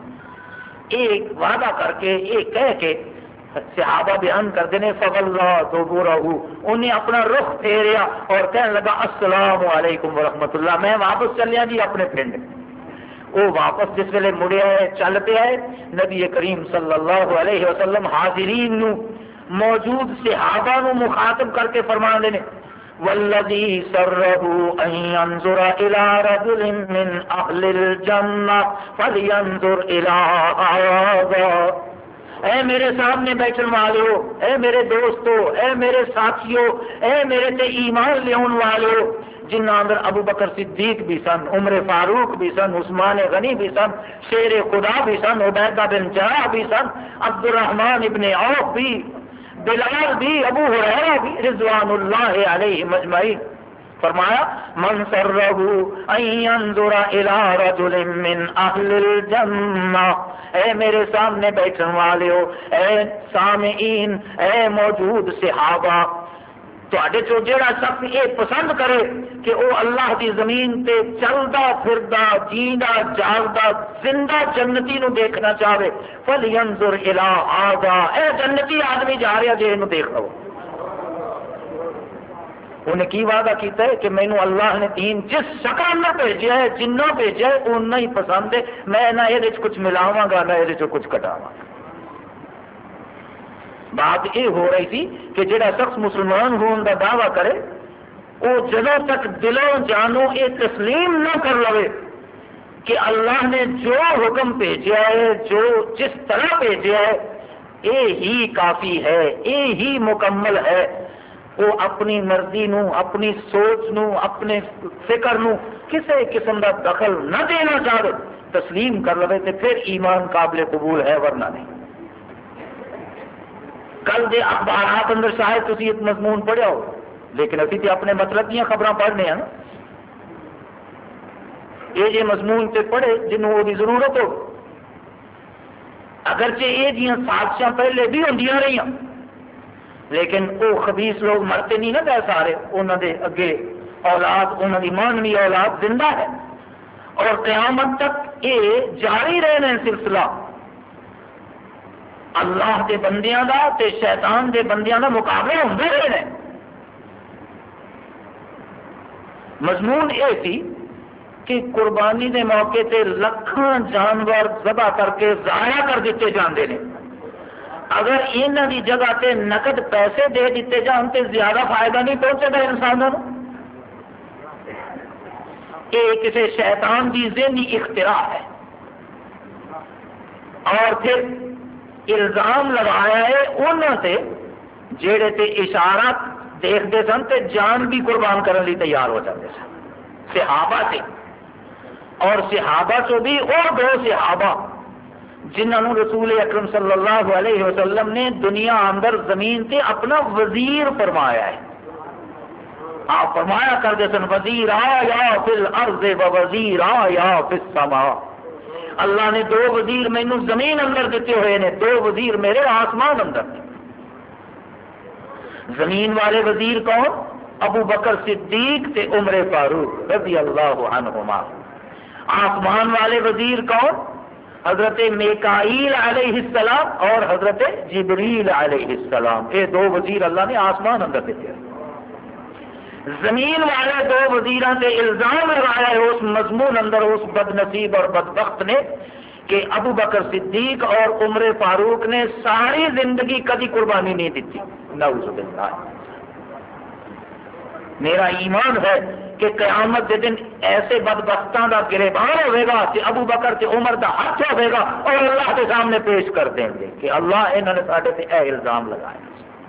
Speaker 1: ایک وعدہ کر کے یہ کہہ کے صحابہ بیان کرتے ہیں فواللہ دبورہ، انہیں اپنا رخ پھیریا اور کہنے لگا السلام علیکم ورحمۃ اللہ، میں واپس چلیا جی اپنے پنڈ۔ وہ واپس جس ویلے مڑیا ہے چل پیا ہے، نبی کریم صلی اللہ علیہ وسلم حاضرین نو موجود صحابہ نو مخاطب کر کے فرما دے والذی سرہ ان ينظر الى رجل من اہل الجنہ فلینظر الى هذا، اے میرے سامنے بیٹھن والو، اے میرے دوستو، اے میرے ساتھیو، اے میرے تے ایمان لیون والو، جنہ اندر ابو بکر صدیق بھی سن، عمر فاروق بھی سن، عثمان غنی بھی سن، شیر خدا بھی سن، عبیدہ بن جراح بھی سن، عبد الرحمن ابن عوف بھی، بلال بھی، ابو ہریرہ بھی، رضوان اللہ علیہ مجمعین۔ فرمایا من سرہ ان ينظر الى رجل من اہل الجنہ، اے میرے سامنے بیٹھن والے ہو، اے سامعین، اے موجود صحابہ، تواڈے چوں جڑا شخص یہ پسند کرے کہ وہ اللہ کی زمین تے چلدا پھردا جیندا جاگدا زندہ جنتی نو دیکھنا چاہے، فلینظر الی ھذا، اے جنتی آدمی جا رہا جے اینو دیکھ لو۔ انہیں کی وعدہ کیتا ہے کہ مینو اللہ نے دین جس شکل میں بھیجا ہے، جنہ بھیجا ہے اُنہ ہی پسند ہے، میں نہ یہ کچھ ملاواں گا نہ یہ کچھ کٹاواں گا۔ بات یہ ہو رہی تھی کہ جڑا شخص مسلمان ہون کا دعویٰ کرے وہ جدوں تک دلوں جانوں یہ تسلیم نہ کر لے کہ اللہ نے جو حکم بھیجا ہے، جو جس طرح بھیجا ہے، یہ ہی کافی ہے، یہ ہی مکمل ہے، وہ اپنی مرضی نو، اپنی سوچ نو، اپنے فکر نو کسی قسم کا دخل نہ دینا چاہے، تسلیم کر لے تو پھر ایمان قابل قبول ہے، ورنہ نہیں۔ کل دے اخبارات اندر شاید تسی ایک مضمون پڑھیا ہو، لیکن ابھی تو اپنے مطلب دیا خبراں پڑھنے ہیں نا، یہ جی مضمون تے پڑھے جنہوں وہ بھی ضرورت ہو، اگرچہ یہ جیاں سازشاں پہلے بھی ہوندیاں رہی ہیں، لیکن وہ خبیث لوگ مرتے نہیں نہ گئے سارے، انہوں دے اگے اولاد، انہوں دی مانوی اولاد زندہ ہے، اور قیامت تک یہ جاری رہنا ہے سلسلہ۔ اللہ دے بندیاں دا تے شیطان دے بندیاں دا مقابلہ ہوندے رہنا ہے۔ مضمون یہ سی کہ قربانی دے موقع تے لکھاں جانور ذبح کر کے ضائع کر دیتے جاندے نے، اگر انہاں دی جگہ تے نقد پیسے دے دیتے جان تے زیادہ فائدہ نہیں پہنچے گا انسانوں کو۔ یہ کسی شیطان کی ذہنی اختراع ہے، اور پھر الزام لگایا ہے انہوں سے جہے تے اشارات دیکھتے سن تے جان بھی قربان کرنے ਲਈ تیار ہو جاتے سن، صحابہ سے، اور صحابہ چو بھی اور دو صحابہ جنہوں رسول اکرم صلی اللہ علیہ وسلم نے دنیا اندر زمین تے اپنا وزیر فرمایا ہے۔ آپ فرمایا کرتے سن وزیر آیا فی الارض و وزیر آیا فی السماء، اللہ نے دو وزیر مینوں زمین اندر دیتے ہوئے نے، دو وزیر میرے آسمان اندر۔ زمین والے وزیر کون؟ ابو بکر صدیق تے عمر فاروق رضی اللہ عنہما۔ آسمان والے وزیر کون؟ حضرت میکائیل علیہ السلام اور حضرت جبریل علیہ السلام، یہ دو وزیر اللہ نے آسمان اندر دیتے ہیں۔ زمین والے دو وزیراں سے الزام لگایا ہے اس مضمون اندر اس بد نصیب اور بدبخت نے کہ ابو بکر صدیق اور عمر فاروق نے ساری زندگی کبھی قربانی نہیں دیتی. نعوذ باللہ. میرا ایمان ہے کہ قیامت کے دن ایسے بدبختوں کا گریبان ہوئے گا کہ ابو بکر تے عمر کا ہاتھ ہوئے گا اور اللہ کے سامنے پیش کر دیں گے کہ اللہ انہوں نے ساڈے تے اے الزام لگایا.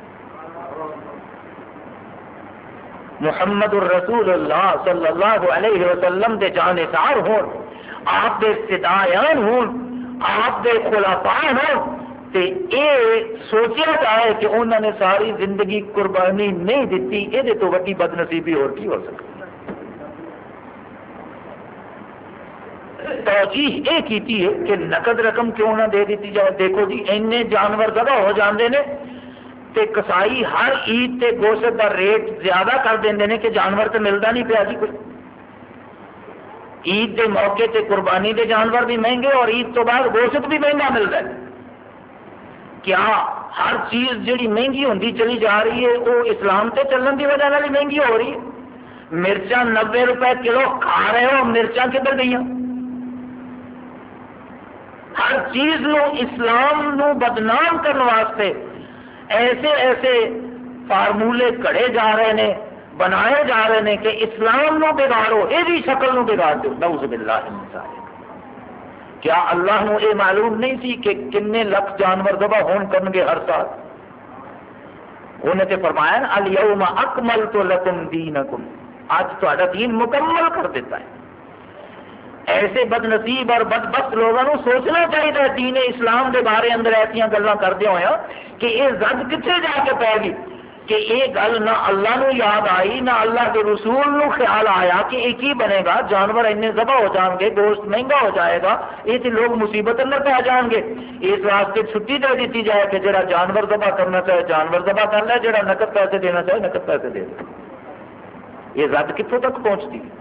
Speaker 1: محمد الرسول اللہ صلی اللہ علیہ وسلم دے جانثار ہون، آپ دے فدائیان ہون، آپ دے خلفاء ہون، تے اے سوچیا جائے کہ انہوں نے ساری زندگی قربانی نہیں دیتی، یہ تو وڈی بد نصیبی اور کی ہو سکتی. توجیہ یہ کیتی ہے کہ نقد رقم کیوں نہ دے دیتی جائے. دیکھو جی اینے جانور ذبح ہو جاندے نے تے کسائی ہر عید تے گوشت کا ریٹ زیادہ کر دیندے نے کہ جانور تو ملتا نہیں پیا جی کوئی. عید کے موقع تے قربانی دے جانور بھی مہنگے اور عید تو بعد گوشت بھی مہنگا ملتا ہے. کیا ہر چیز جڑی مہنگی ہوتی چلی جا رہی ہے وہ اسلام تے چلن کی وجہ سے مہنگی ہو رہی ہے؟ مرچاں نبے روپے کلو کھا رہے ہو، مرچاں کدھر گئی؟ ہر چیز نو اسلام نو بدنام کرنے واسطے ایسے ایسے فارمولے کڑے جا رہے ہیں، بنائے جا رہے ہیں کہ اسلام نو بگاڑو، یہ شکل نو بگاڑ دو. نعوذ باللہ من ذالک. کیا اللہ نو یہ معلوم نہیں سی کہ کنے لکھ جانور ذبح ہون کرنگے ہر سال؟ انہیں تے فرمایا نا الیوم اکملت لکم دینکم، آج تہاڈا دین مکمل کر دیتا ہے. ایسے بد نصیب اور بدبخت لوگوں کو سوچنا چاہیے دین اسلام کے بارے اندر ایسا گلاں کردے ہوئے کہ یہ زد کتنے جا کے پی گئی کہ یہ گل نہ اللہ نو یاد آئی نہ اللہ کے رسول نو خیال آیا کہ یہ کی بنے گا، جانور اینے ذبح ہو جان گے، گوشت مہنگا ہو جائے گا، یہ تو لوگ مصیبت اندر پہ جان گے. اس واسطے چھٹی دے دیتی جائے کہ جڑا جانور ذبح کرنا چاہے جانور ذبح کر لے، جڑا نقد پیسے دینا چاہے نقد پیسے دے دے. یہ زد کتوں تک پہنچتی ہے؟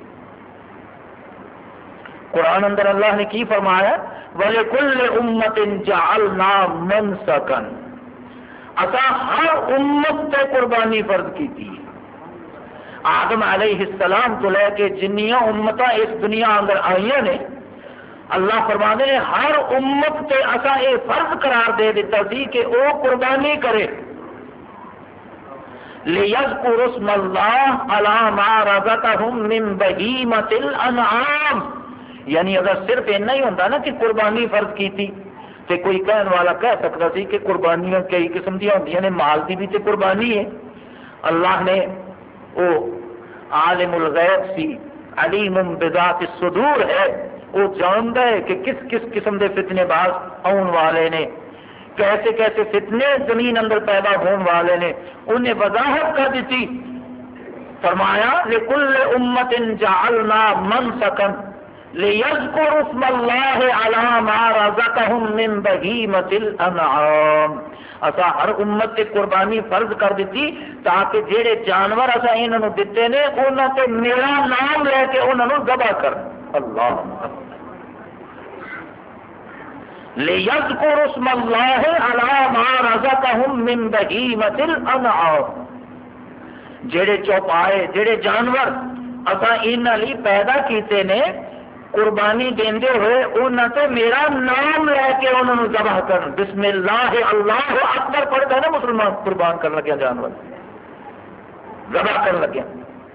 Speaker 1: قرآن اندر اللہ نے کی فرمایا وَلِكُلِّ أُمَّةٍ جَعَلْنَا مَنْسَكًا، اسا ہر امت تے قربانی فرض کی تھی. آدم علیہ السلام تو لے کے جنیاں امتاں اس دنیا اندر آئیاں نے، اللہ فرمانے نے ہر امت تے اسا یہ فرض قرار دے دیتا سی کہ وہ قربانی کرے. لِيَذْكُرُوا اسْمَ اللَّهِ عَلَى مَا رَزَقَهُم مِّن بَهِيمَةِ الْأَنْعَامِ. یعنی اگر صرف اتنا ہی ہوتا نا کہ قربانی فرض کی تھی تو کوئی کہنے والا کہہ سکتا سی کہ قربانیاں کئی قسم دیا ہوندیاں نے، مال کی بھی تو قربانی ہے. اللہ نے وہ عالم الغیب سی، علیم بذات الصدور ہے، وہ جانتا ہے کہ کس کس قسم کے فتنے باز آن والے نے، کیسے کیسے فتنے زمین اندر پیدا ہون والے نے. انہیں وضاحت کر دیتی، فرمایا لِكُلِّ أُمَّةٍ جَعَلْنَا مَنْسَكًا لِيَذْكُرُوا اسْمَ اللَّهِ عَلَى مَا رَزَقَهُم مِّن بَهِيمَةِ الْأَنْعَامِ. اسا ہر امت تے قربانی فرض کر دیتی تاکہ جہے جانور اسا انہاں نوں دتے نے انہاں تے میرا نام لے کے انہاں نوں ذبح کر. اللہ لِيَذْكُرُوا اسْمَ اللَّهِ عَلَى مَا رَزَقَهُم مِّن بَهِيمَةِ الْأَنْعَامِ. جہے چوپائے جہے جانور اسا انہاں لئی پیدا کیتے نے قربانی دیندے ہوئے انہاں تے میرا نام لے کے انہاں نوں ذبح کرن. بسم اللہ اللہ اکبر پڑھتا ہے نا مسلمان قربان کرن لگیا جانور ذبح کرن لگیا.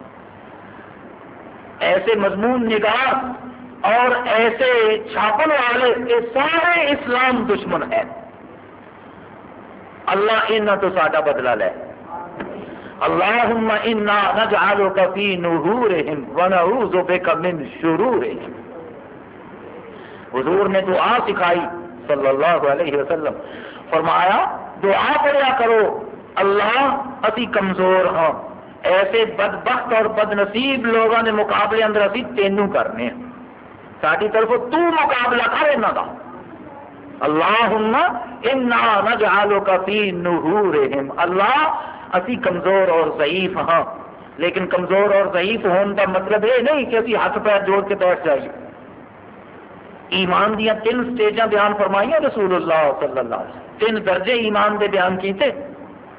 Speaker 1: ایسے مضمون نگاہ اور ایسے چھاپن والے یہ سارے اسلام دشمن ہیں. اللہ انہاں تو ساڈا بدلہ لے. اللہم انا نجعلک فی نحورہم ونعوذ بک من شرورہم. حضور نے دعا سکھائی صلی اللہ علیہ وسلم، فرمایا دعا پڑھیا کرو اللہ اسی کمزور ہاں، ایسے بدبخت اور بد نصیب لوگوں کے مقابلے اندر اسی تینوں کرنے ہیں، ساری طرف تو مقابلہ کر انہاں دا. اللہم انا نجعلک فی نحورہم. اللہ اسی کمزور اور ضعیف ہاں، لیکن کمزور اور ضعیف ہونے کا مطلب یہ نہیں کہ اسی ہاتھ پیر جوڑ کے بیٹھ جائیے. ایمان دیا تین سٹیجاں بیان فرمائیاں رسول اللہ صلی اللہ علیہ وسلم، تین درجے ایمان دے بیان کیتے.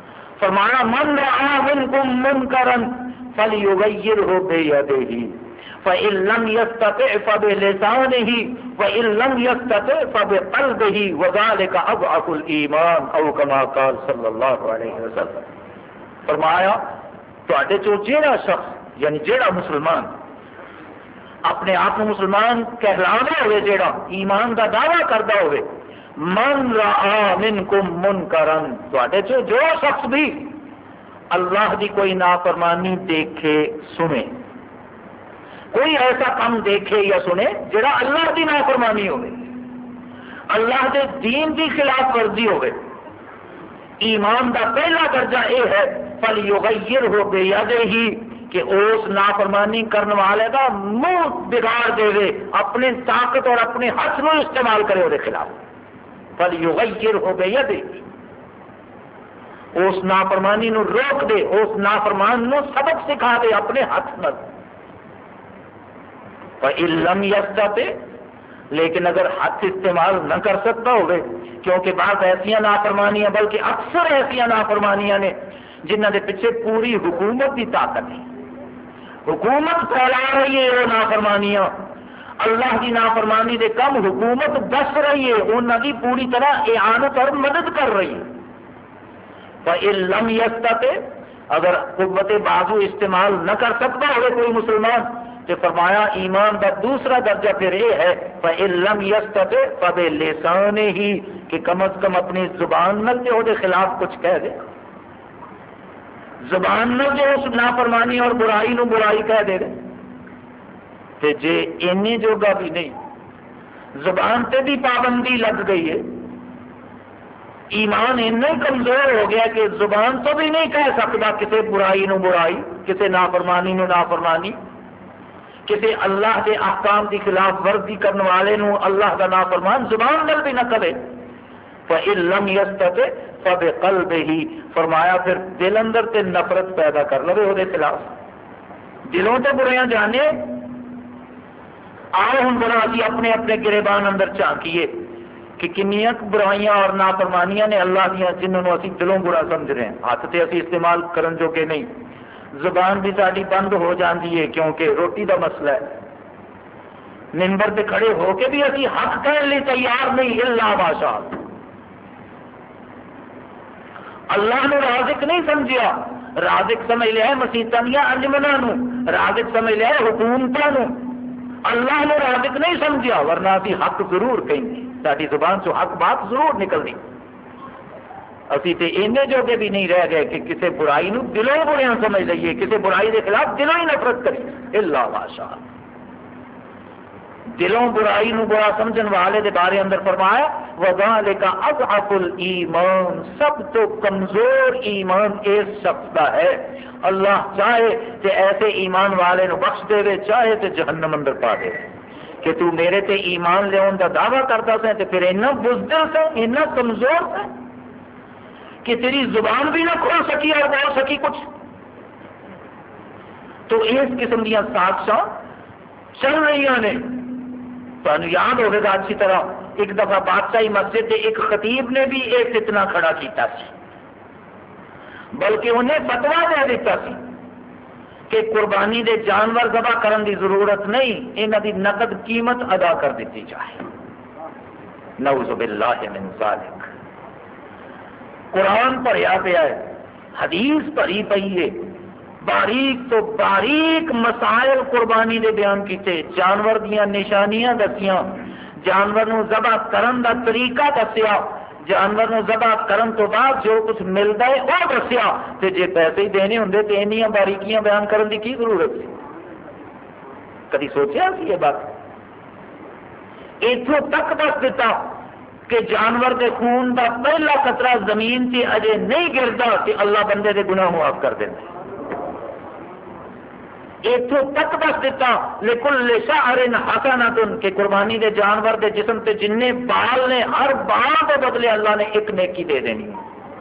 Speaker 1: فرمایا من رعا منکم منکرا فلیغیرہ بیدہ، فَإِن لَّمْ يَسْتَطِعْ فَبِلِسَانِهِ وَإِن لَّمْ يَسْتَطِعْ فَبِقَلْبِهِ وَذَلِكَ أَضْعَفُ الْإِيمَانِ أو كما قال صلی اللہ علیہ وسلم. فرمایا تواڈے چوں جیڑا شخص یعنی جیڑا مسلمان اپنے آپ کو مسلمان کہلانا ہوئے، جیڑا ایمان دا دعویٰ کردا ہوئے، من رأى منکم منکرا، تواڈے چوں جو شخص بھی اللہ دی کوئی نافرمانی دیکھے سنے، کوئی ایسا کام دیکھے یا سنے جڑا اللہ دی نافرمانی ہوئے، اللہ دے دین دی خلاف ورزی ہوئے، ایمان دا پہلا درجہ یہ ہے فَلْيُغَيِّرْهُ بِيَدِهِ کہ اس نافرمانی کرنے والے کا منہ بگاڑ دے، اپنے طاقت اور اپنے ہاتھ نو استعمال کرے وہ خلاف. فَلْيُغَيِّرْهُ بِيَدِهِ اس نافرمانی نو روک دے، اس نافرمان نو سبق سکھا دے اپنے ہاتھ نال. فَإِن لَّمْ يَسْتَطِعْ لیکن اگر ہاتھ استعمال نہ کر سکتا ہوئے، کیونکہ بعض ایسیاں نافرمانیاں بلکہ اکثر ایسیاں نافرمانیاں نے جنہ دے پیچھے پوری حکومت کی طاقت ہے، حکومت پھیلا رہی ہے وہ نافرمانیاں، اللہ کی نافرمانی دے کم حکومت دس رہی ہے، انہوں کی پوری طرح اعانت اور مدد کر رہی ہے. فَإِن لَّمْ يَسْتَطِعْ اگر قوت بازو استعمال نہ کر سکتا ہوئے کوئی مسلمان، تو فرمایا ایمان کا دوسرا درجہ پھر یہ ہے فَإِن لَّمْ يَسْتَطِعْ فَبِلِسَانِهِ کہ کم از کم اپنی زبان نال جو دے خلاف کچھ کہہ دے، زبان نال جو اس نافرمانی اور برائی نو برائی کہہ دے دے. تے جے اینے جوگا بھی نہیں، زبان تے بھی پابندی لگ گئی ہے، ایمان اتنا ہی کمزور ہو گیا کہ زبان تو بھی نہیں کہہ سکتا کسی برائی نو برائی، کسی نافرمانی نو نافرمانی، کسی اللہ کے احکام کی خلاف ورزی کرنے والے نو اللہ کا نافرمان زبان نال بھی نہ کرے. فَإِن لَّمْ يَسْتَطِعْ فَبِقَلْبِهِ فرمایا پھر دل اندر تے نفرت پیدا کر لے وہ خلاف، دلوں تے برائیاں جانے. آؤ ہوں ذرا اسی اپنے اپنے گریبان اندر جھانکیے کہ کنیاں برائیاں اور نافرمانیاں نے اللہ دیاں جنہوں نے اسی دلوں برا سمجھ رہے ہیں. ہاتھ تے اسی استعمال کرن جو کہ نہیں، زبان بھی ساری بند ہو جاتی ہے کیونکہ روٹی دا مسئلہ ہے. منبر تے کھڑے ہو کے بھی اسی حق کہنے لیے تیار نہیں، الا ماشاء اللہ. اللہ نے رازق نہیں سمجھیا، رازق سمجھ لیا ہے مسیتاں دیا انجمناں نو، رازق سمجھ لیا ہے حکومتاں نو. اللہ نے رازق نہیں سمجھیا، ورنہ اسی حق ضرور کہیں گے، ساری زبان سے حق بات ضرور نکلنی. اسی تے اینے جوگے بھی نہیں رہ گئے کہ کسی برائی نو دلوں بریاں سمجھ لئیے، کسی برائی دے خلاف دلوں ہی نفرت کریے. الا ماشاء اللہ. دلوں برائی نو برا سمجھن والے دے بارے اندر فرمایا وَذَلِكَ أَضْعَفُ الْإِيمَانِ سب تو کمزور ایمان اس شخص کا ہے. اللہ چاہے کہ ایسے ایمان والے نو بخش دے وے، چاہے تے جہنم اندر پا دے کہ تو میرے تے ایمان لیاون دا دعویٰ کرتا سے تے پھر اتنا بزدل سے اتنا کمزور سے کہ تیری زبان بھی نہ کھول سکی اور بول سکی کچھ. تو اس قسم دیا سازشاں چل رہی نے. تو یاد ہوگا اچھی طرح ایک دفعہ بادشاہی مسجد کے ایک خطیب نے بھی ایک فتنہ کھڑا کیتا سی، بلکہ انہیں فتویٰ دے دیتا سی کہ قربانی دے جانور ذبح کرن دی ضرورت نہیں، انہاں دی نقد قیمت ادا کر دیتی جائے. نعوذ باللہ من ذالک. قرآن پڑھیا پیا ہے، حدیث پڑھی پئی ہے، باریک تو باریک مسائل قربانی دے بیان کیتے، جانور دیاں نشانیاں دسیاں، جانور نو ذبح کرن دا طریقہ دسیا، جانور نو ذبح کرن تو بعد جو کچھ ملتا ہے وہ دسیا. تے جے پیسے ہی دینے ہوندے تے انیاں باریکیاں بیان کرن دی کی ضرورت سی؟ کدی سوچیا سی یہ بات؟ اتوں تک دس دیتا کہ جانور کے خون کا پہلا قطرہ زمین سے اجے نہیں گرتا کہ اللہ بندے کے گناہ معاف کر دینا. اتوں تک دس دیتا لکل شعر حسنۃ کہ قربانی دے جانور دے جسم تے جن بال نے ہر بال کے بدلے اللہ نے ایک نیکی دے دینی.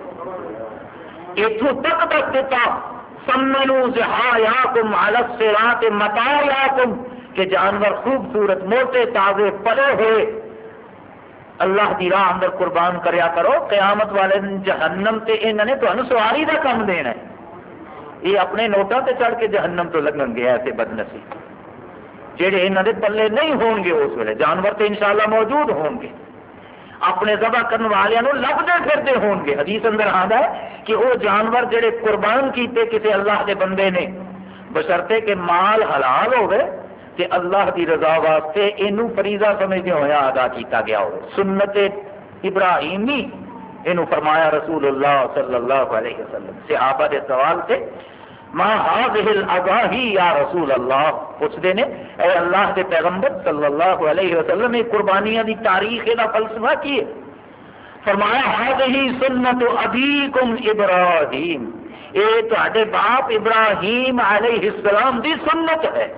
Speaker 1: اتوں تک دس دیتا سمنوا ضحایاکم علی الصراط متاعکم کہ جانور خوبصورت موٹے تازے پلے ہوئے اللہ دی راہ اندر قربان کریا کرو. قیامت والے جہنم تے انہوں نے تمہیں سواری کا کام دینا ہے، یہ اپنے نوٹوں تے چڑھ کے جہنم تو لگن گے ایسے بدنصیب. جہے انہوں دے پلے نہیں ہون گے اس ویلے. جانور تو انشاءاللہ موجود ہون گے, اپنے ذبح کرنے والوں لبتے پھرتے ہون گے. حدیث اندر آتا ہے کہ وہ جانور جڑے قربان کیتے کسی اللہ کے بندے نے, بشرطے کہ مال حلال ہوئے کہ اللہ کی رضا واسطے اینو فریضہ سمجھتے ہویا ادا کیتا گیا ہو. سنت ابراہیمی اینو فرمایا رسول اللہ صلی اللہ علیہ وسلم. صحابہ دے سوال سے ما هذه الاضاحی یا رسول اللہ, پوچھتے نے اے اللہ کے پیغمبر صلی اللہ علیہ وسلم یہ قربانیاں دی تاریخ دا فلسفہ کی ہے؟ فرمایا هذه سنت ابیکم ابراہیم, یہ تہاڈے باپ ابراہیم علیہ السلام دی سنت ہے,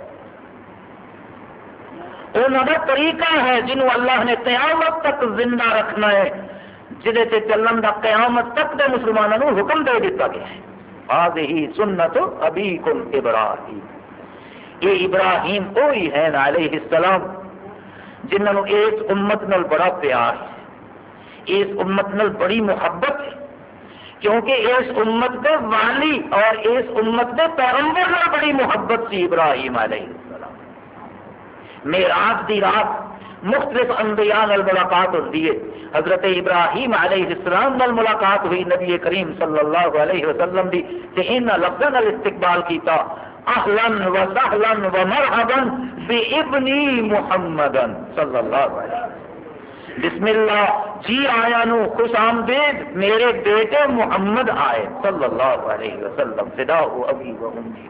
Speaker 1: انہوں کا طریقہ ہے جنہوں اللہ نے قیامت تک زندہ رکھنا ہے, جہے سے چلن کا قیامت تک دے مسلمانوں کو حکم دے دیتا گیا ہے. هذه سنت ابیکم ابراہیم, یہ ابراہیم وہی ہے علیہ السلام جنہوں اس امت نال بڑا پیار ہے, اس امت نال بڑی محبت ہے, کیونکہ اس امت کے والی اور اس امت کے پیغمبر نال بڑی محبت سی ابراہیم علیہ السلام. معراج دی رات مختلف انبیاء نال ملاقات ہوتی ہے. حضرت ابراہیم علیہ السلام نال ملاقات ہوئی نبی کریم صلی اللہ علیہ وسلم دی, تے انہاں لفظاں نال استقبال کیتا, اہلا و سہلا و مرحبا بابنی محمد صلی اللہ علیہ وسلم. بسم اللہ جی آیا نو خوش آمدید میرے بیٹے محمد آئے صلی اللہ علیہ وسلم. فداء ابی و امی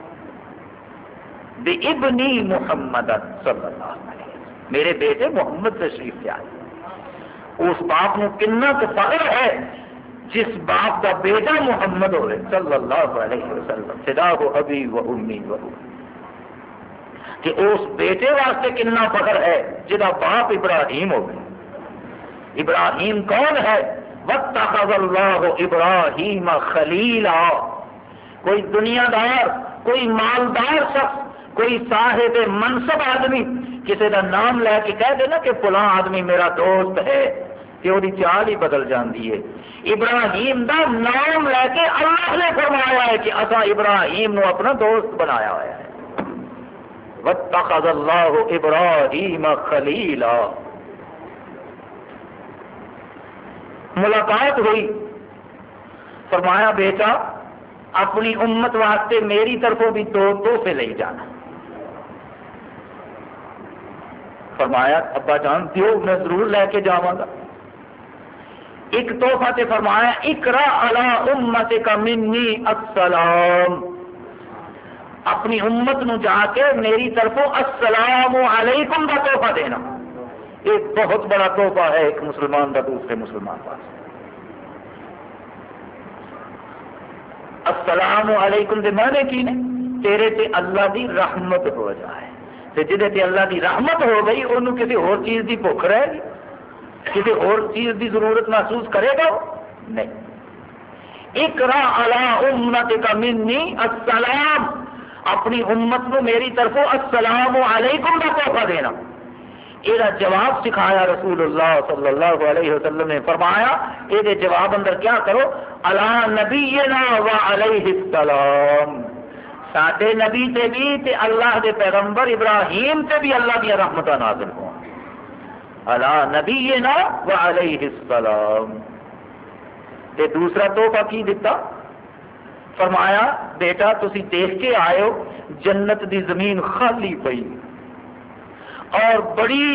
Speaker 1: بابنی محمد صلی اللہ علیہ وسلم, میرے بیٹے محمد تشریف لے آئے. اس باپ کو کتنا تو فخر ہے جس باپ کا بیٹا محمد ہوئے صلی اللہ علیہ وسلم. فداء ابی و امی و کہ اس بیٹے واسطے کتنا فخر ہے جہاں باپ ابراہیم ہوئے. ابراہیم کون ہے؟ واتخذ اللہ ابراہیم خلیلا, کوئی دنیا دار, کوئی مالدار شخص, کوئی صاحب منصب آدمی کسی کا نام لے کے کہہ دے نا کہ فلاں آدمی میرا دوست ہے, کہ وہ چال ہی بدل جاتی ہے. ابراہیم دا نام لے کے اللہ نے فرمایا ہے کہ اصا ابراہیم نو اپنا دوست بنایا ہوا ہے. واتخذ اللہ ابراہیم خلیلا. ملاقات ہوئی, فرمایا بیٹا اپنی امت واسطے میری طرفوں بھی دو تحفے لے جانا. فرمایا ابا جان دیو, میں ضرور لے کے جاواں گا. ایک تحفہ تے فرمایا اقرا علی امتک منی السلام, اپنی امت نو جا کے میری طرفوں السلام علیکم کا تحفہ دینا. ایک بہت بڑا تحفہ ہے ایک مسلمان کا دوسرے مسلمان پاس. السلام علیکم دے معنی کی نے تیرے تے اللہ دی رحمت ہو جائے, تے جدے تے اللہ دی رحمت ہو گئی انہوں کسی اور چیز دی بھوک رہے گی, کسی اور چیز دی ضرورت محسوس کرے گا نہیں. اقرا علی امتک منی السلام, اپنی امت کو میری طرفوں السلام علیکم کا تحفہ دینا. یہ جواب سکھایا رسول اللہ صلی اللہ علیہ وسلم نے. فرمایا یہ جواب اندر کیا کرو, علی نبینا و علیہ السلام, ساڈے نبی تے بھی تے اللہ دے پیغمبر ابراہیم تے بھی اللہ دی رحمت نازل ہوں. علی نبینا و علیہ السلام. تے دوسرا تحفہ کی دیتا؟ فرمایا بیٹا تسی دیکھ کے آئے ہو جنت دی زمین خالی پئی اور بڑی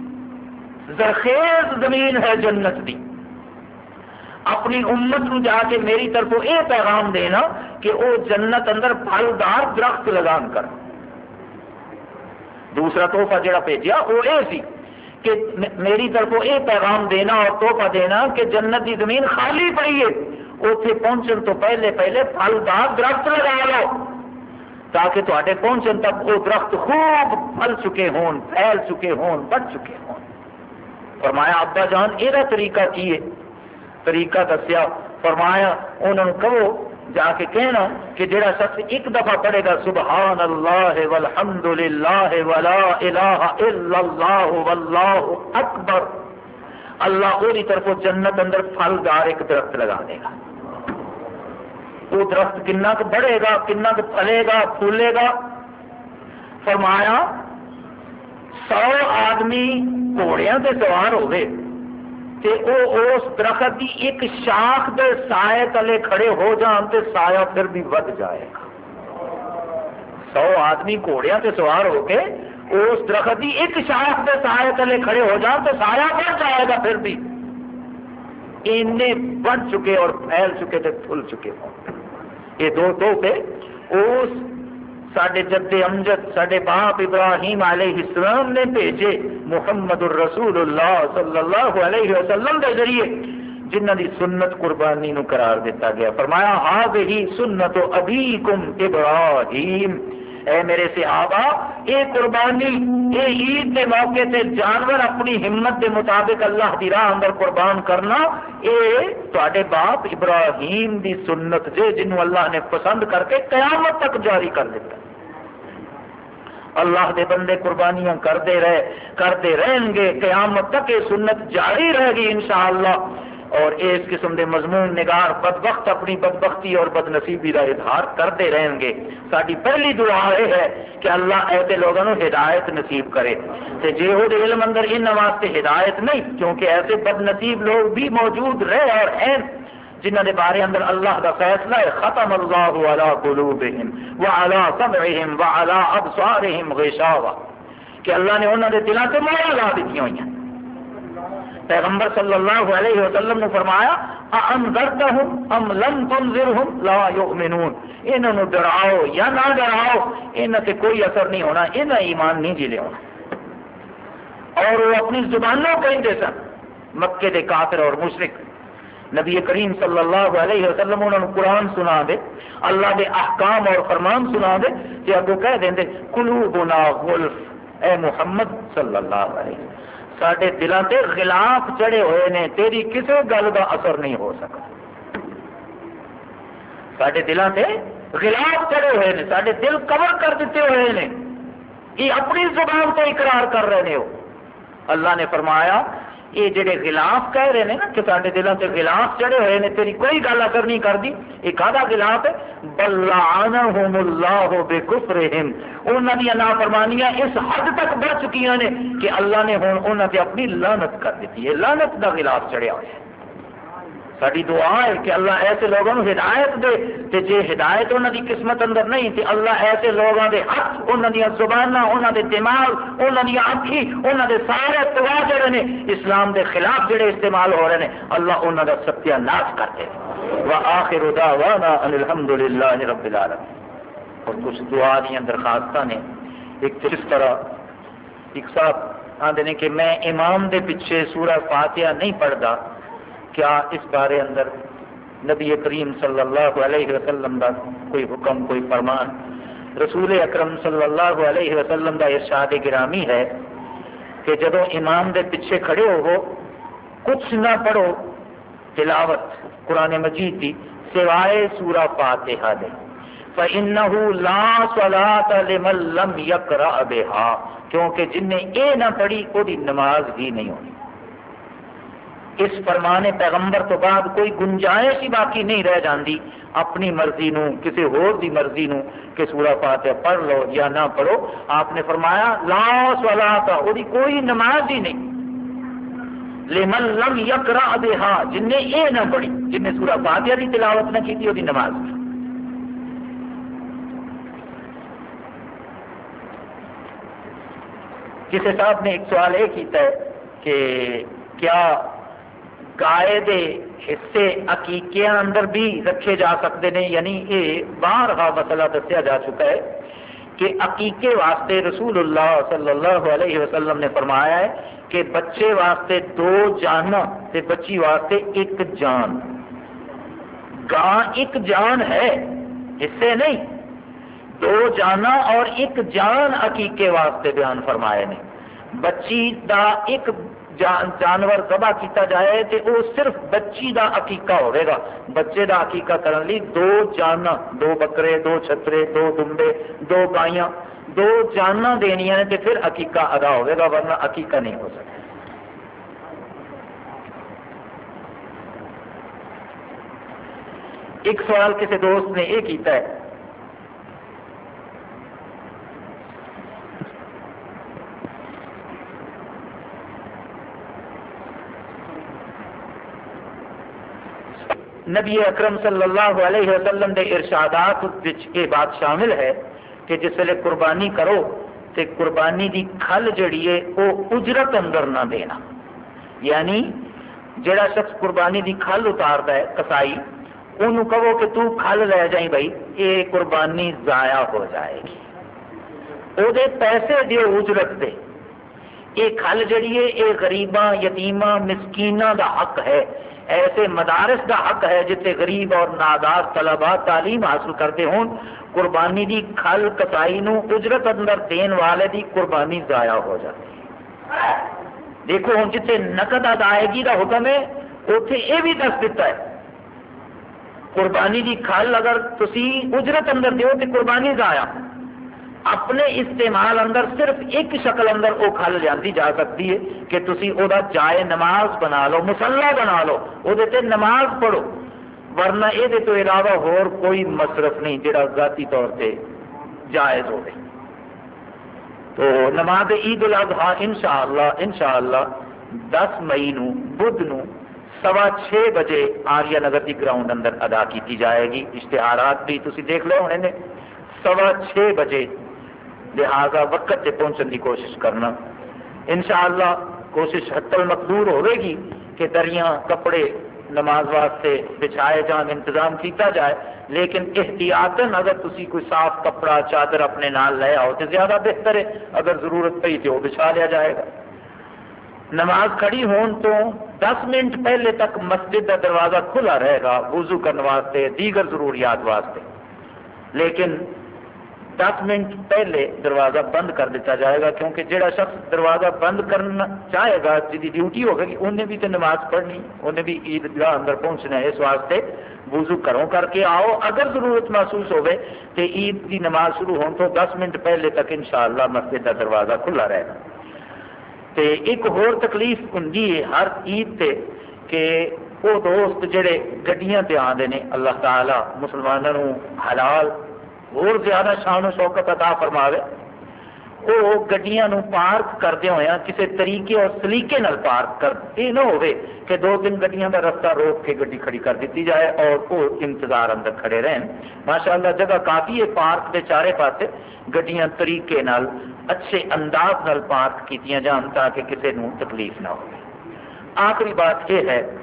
Speaker 1: زرخیز زمین ہے جنت دی. اپنی امت کو جا کے میری طرف یہ پیغام دینا کہ وہ جنت اندر پھلدار درخت لگان کر. دوسرا تحفہ جڑا بھیجا وہ یہ سی کہ میری طرف یہ پیغام دینا اور تحفہ دینا کہ جنت کی زمین خالی پڑی ہے, اتنے پہنچن تو پہلے پہلے پھلدار درخت لگا لو تاکہ تے پہنچن تک وہ درخت خوب پھل چکے ہون, پھیل چکے ہون, بڑھ چکے ہون. فرمایا ابا جان یہ طریقہ کی ہے؟ طریقہ دسیا. فرمایا انہوں نے کہو جا کے کہنا کہ جڑا شخص ایک دفعہ پڑھے گا سبحان اللہ والحمد للہ ولا الہ الا اللہ واللہ اکبر, اللہ اوری طرف جنت اندر پھلدار ایک درخت لگا دے گا. وہ درخت کنا بڑھے گا, کنا پھلے گا, پھولے گا. فرمایا سو آدمی گھوڑیاں تے سوار ہوئے تے او اس درخت کی ایک شاخ دے سائے تلے کھڑے ہو جان تے سایہ پھر بھی ود جائے گا. سو آدمی گھوڑیاں تے سوار ہو کے اس درخت کی ایک شاخ دے سائے تلے کھڑے ہو جان تو سایہ بڑھ جائے گا. پھر بھی اینے بڑھ چکے اور پھیل چکے تے پھول چکے ہوں. یہ دو تحفے اس ساڈے جد امجد ساڈے باپ ابراہیم علیہ السلام نے بھیجے محمد الرسول اللہ صلی اللہ علیہ وسلم کے ذریعے، جنہ دی سنت قربانی نو قرار دیتا گیا. فرمایا ہذہ سنت ابیکم ابراہیم، اے میرے صحابہ اے قربانی اے عید کے موقع سے جانور اپنی ہمت کے مطابق اللہ دی راہ اندر قربان کرنا اے تواڈے باپ ابراہیم دی سنت جے جنوں اللہ نے پسند کر کے قیامت تک جاری کر دیتا. اللہ دے بندے قربانیاں کرتے رہے کرتے رہیں گے قیامت تک یہ سنت جاری رہے گی انشاءاللہ. اور اس قسم دے مضمون نگار بدبخت اپنی بدبختی اور بدنصیبی کا اظہار کرتے رہیں گے. ساری پہلی دعا یہ ہے کہ اللہ ایسے لوگوں کو ہدایت نصیب کرے. جی وہ علم اندر ان واسطے ہدایت نہیں، کیونکہ ایسے بدنصیب لوگ بھی موجود رہے اور ہیں جنہ کے بارے اندر اللہ کا فیصلہ ہے ختم اللہ علی قلوبہم وعلی سمعہم وعلی ابصارہم غشاوہ، کہ اللہ نے انہوں نے دلوں سے مہر لا دیتی ہوئی ہیں. پیغمبر صلی اللہ علیہ وسلم نے فرمایا اَأَنذَرْتَهُمْ أَمْ لَمْ تُنذِرْهُمْ لَا يُؤْمِنُونَ، انہوں نے ڈراؤ یا نہ ڈراؤ انہوں سے کوئی اثر نہیں ہونا، انہیں ایمان نہیں جی لے ہونا. اور وہ اپنی زبانوں کہتے سن مکے دے کافر اور مشرک. نبی کریم صلی اللہ علیہ وسلم انہوں نے قرآن سنا دے، اللہ دے احکام اور فرمان سنا دے کہ اگو کہہ دیں دے قلوبنا غلف، اے محمد صلی اللہ علیہ وسلم ساڈے دلوں تے غلاف چڑھے ہوئے نے، تیری کسی گل کا اثر نہیں ہو سکتا. ساڈے دلوں تے غلاف چڑھے ہوئے نے، ساڈے دل کور کر دیتے ہوئے نے، یہ اپنی زبان سے اقرار کر رہے ہو. اللہ نے فرمایا یہ جڑے غلاف کہہ رہے ہیں نا کہ سارے دلوں سے غلاف چڑھے ہوئے نے، تیری کوئی گل اثر نہیں کرتی. یہ کہدا غلاف ہے؟ بل لعنہم اللہ بکفرہم، انہاں دی نافرمانیاں اس حد تک بڑھ چکی ہیں کہ اللہ نے ہن انہاں تے اپنی لعنت کر دیتی ہے. لعنت دا غلاف چڑھیا ہوا ہے. ساری دعا ہے کہ اللہ ایسے لوگوں کو ہدایت دے، تے جے ہدایت انہاں دی قسمت اندر نہیں تے اللہ ایسے لوگوں دے ہاتھ، انہاں دی زباناں، انہاں دے دماغ، انہاں دی آنکھیں، انہاں دے سارے توا جڑے نے اسلام دے خلاف جڑے استعمال ہو رہے ہیں اللہ انہاں دا ستیہ ناش کر دے. وآخر دعوانا ان الحمدللہ رب العالمین. اور کچھ دعا دی درخواستاں نے. ایک اس طرح ایک صاحب آندے نے کہ میں امام دے پیچھے سورہ فاتحہ نہیں پڑھدا، کیا اس بارے اندر نبی کریم صلی اللہ علیہ وسلم کا کوئی حکم، کوئی فرمان؟ رسول اکرم صلی اللہ علیہ وسلم کا ارشاد گرامی ہے کہ جدو امام دے پیچھے کھڑے ہو کچھ نہ پڑھو تلاوت قرآن مجید کی سوائے سورہ فاتحہ دے. فَإِنَّهُ لَا صَلَاةَ لِمَن لَّمْ يَقْرَأْ بِهَا، کیونکہ جن نے یہ نہ پڑھی وہ نماز ہی نہیں ہونی. اس فرمان پیغمبر تو بعد کوئی گنجائش ہی باقی نہیں رہ جاندی اپنی مرضی نو کسی ہور دی مرضی نو کہ سورہ فاتحہ پڑھ لو یا نہ پڑھو. آپ نے فرمایا لا صلاۃ، وہ کوئی نماز ہی نہیں. لمن لم یقرأ بها، جن نے یہ نہ پڑھی، جن نے سورہ فاتحہ کی تلاوت نہ کی وہ نماز. کسی صاحب نے ایک سوال یہ کیتا ہے کہ کیا گائے دے حصے عقیقے اندر بھی رکھے جا سکتے ہیں؟ یعنی یہ بارہا مسئلہ دسیا جا چکا ہے کہ عقیقے واسطے رسول اللہ صلی اللہ علیہ وسلم نے فرمایا ہے کہ بچے واسطے دو جانا تے بچی واسطے ایک جان. گاں ایک جان ہے، حصے نہیں. دو جانا اور ایک جان عقیقے واسطے بیان فرمائے نے. بچی دا ایک جان جانور ذبح کیتا جائے تو وہ صرف بچی دا عقیقہ ہوئے گا. بچے دا عقیقہ کرنے لی دو جانا، دو بکرے، دو چھترے، دو دمبے، دو گائیاں، دو جانا دینیاں نے تو پھر عقیقہ ادا ہوئے گا، ورنہ عقیقہ نہیں ہو سکتا. ایک سوال کسی دوست نے یہ کیتا ہے نبی اکرم صلی اللہ علیہ وسلم کے ارشادات وچ یہ بات شامل ہے کہ جس ویلے قربانی کرو تے قربانی دی کھل جڑی ہے وہ اجرت اندر نہ دینا، یعنی جڑا شخص قربانی دی کھل اتارتا ہے کسائی، انہوں کہو کہ تو کھل لے جائیں بھائی، یہ قربانی ضائع ہو جائے گی، وہ دے پیسے دیو اجرت دے، یہ کھل جڑی ہے یہ غریباں یتیماں مسکیناں دا حق ہے، ایسے مدارس دا حق ہے جتنے غریب اور نادار طلباء تعلیم حاصل کرتے ہون، قربانی دی کھل کسائی نو اجرت اندر دین والے دی قربانی ضائع ہو جاتی ہے۔ دیکھو ہوں جتنے نقد ادائیگی دا حکم ہے اتنے یہ بھی دس دیتا ہے، قربانی دی کھل اگر تسی اجرت اندر دیو تو قربانی ضائع، اپنے استعمال اندر صرف ایک شکل اندر وہ کھل جاتی جا سکتی ہے کہ تسی او دا جائے نماز بنا لو، مصلی بنا لو، وہ تے نماز پڑھو، ورنہ یہ تو علاوہ اور کوئی مصرف نہیں جڑا ذاتی طور پہ جائز ہو گئی۔ تو نماز عید الاضحیٰ انشاءاللہ انشاءاللہ دس مئی نو بدھ نو سوا چھ بجے آریہ نگر کی گراؤنڈ اندر ادا کی جائے گی۔ اشتہارات بھی تسی دیکھ لے ہونے نے، سوا چھ بجے، لہذا وقت سے پہنچنے کی کوشش کرنا۔ انشاءاللہ کوشش حتی المقدور ہوئے گی کہ دریاں کپڑے نماز واسطے بچھائے جان، انتظام کیتا جائے، لیکن احتیاطاً اگر تسی کوئی صاف کپڑا چادر اپنے نال لے آؤ تو زیادہ بہتر ہے، اگر ضرورت پئی تو وہ بچھا لیا جائے گا۔ نماز کھڑی ہون تو دس منٹ پہلے تک مسجد کا دروازہ کھلا رہے گا وضو کرنے واسطے، دیگر ضروریات واسطے، لیکن دس منٹ پہلے دروازہ بند کر دیتا جائے گا، کیونکہ جڑا شخص دروازہ بند کرنا چاہے گا جی ڈیوٹی ہوگی کہ انہیں بھی تو نماز پڑھنی، انہیں بھی عیدگاہ اندر پہنچنا ہے، اس واسطے وضو گھروں کر کے آؤ، اگر ضرورت محسوس ہوئے تو عید کی نماز شروع ہونے تو دس منٹ پہلے تک انشاءاللہ مسجد کا دروازہ کھلا رہے گا۔ تے ایک اور تکلیف ہوندی ہے ہر عید تے کہ وہ دوست جڑے گڈیاں تے آندے نے، اللہ تعالی مسلمانوں کو حلال اور زیادہ شان و شوکت عطا فرماوے، وہ گڈیاں نو پارک کردے ہویا کسی طریقے اور سلیقے نال پارک کر، یہ نہ ہوئے کہ دو تین گڈیاں کا رستہ روک کے گڈی کھڑی کر دیتی جائے اور وہ انتظار اندر کھڑے رہن۔ ماشاءاللہ جگہ کافی ہے پارک کے چارے پاسے، گڈیاں طریقے نال اچھے انداز نال پارک کیتیاں جان تاکہ کسی نو تکلیف نہ ہو۔ آخری بات یہ ہے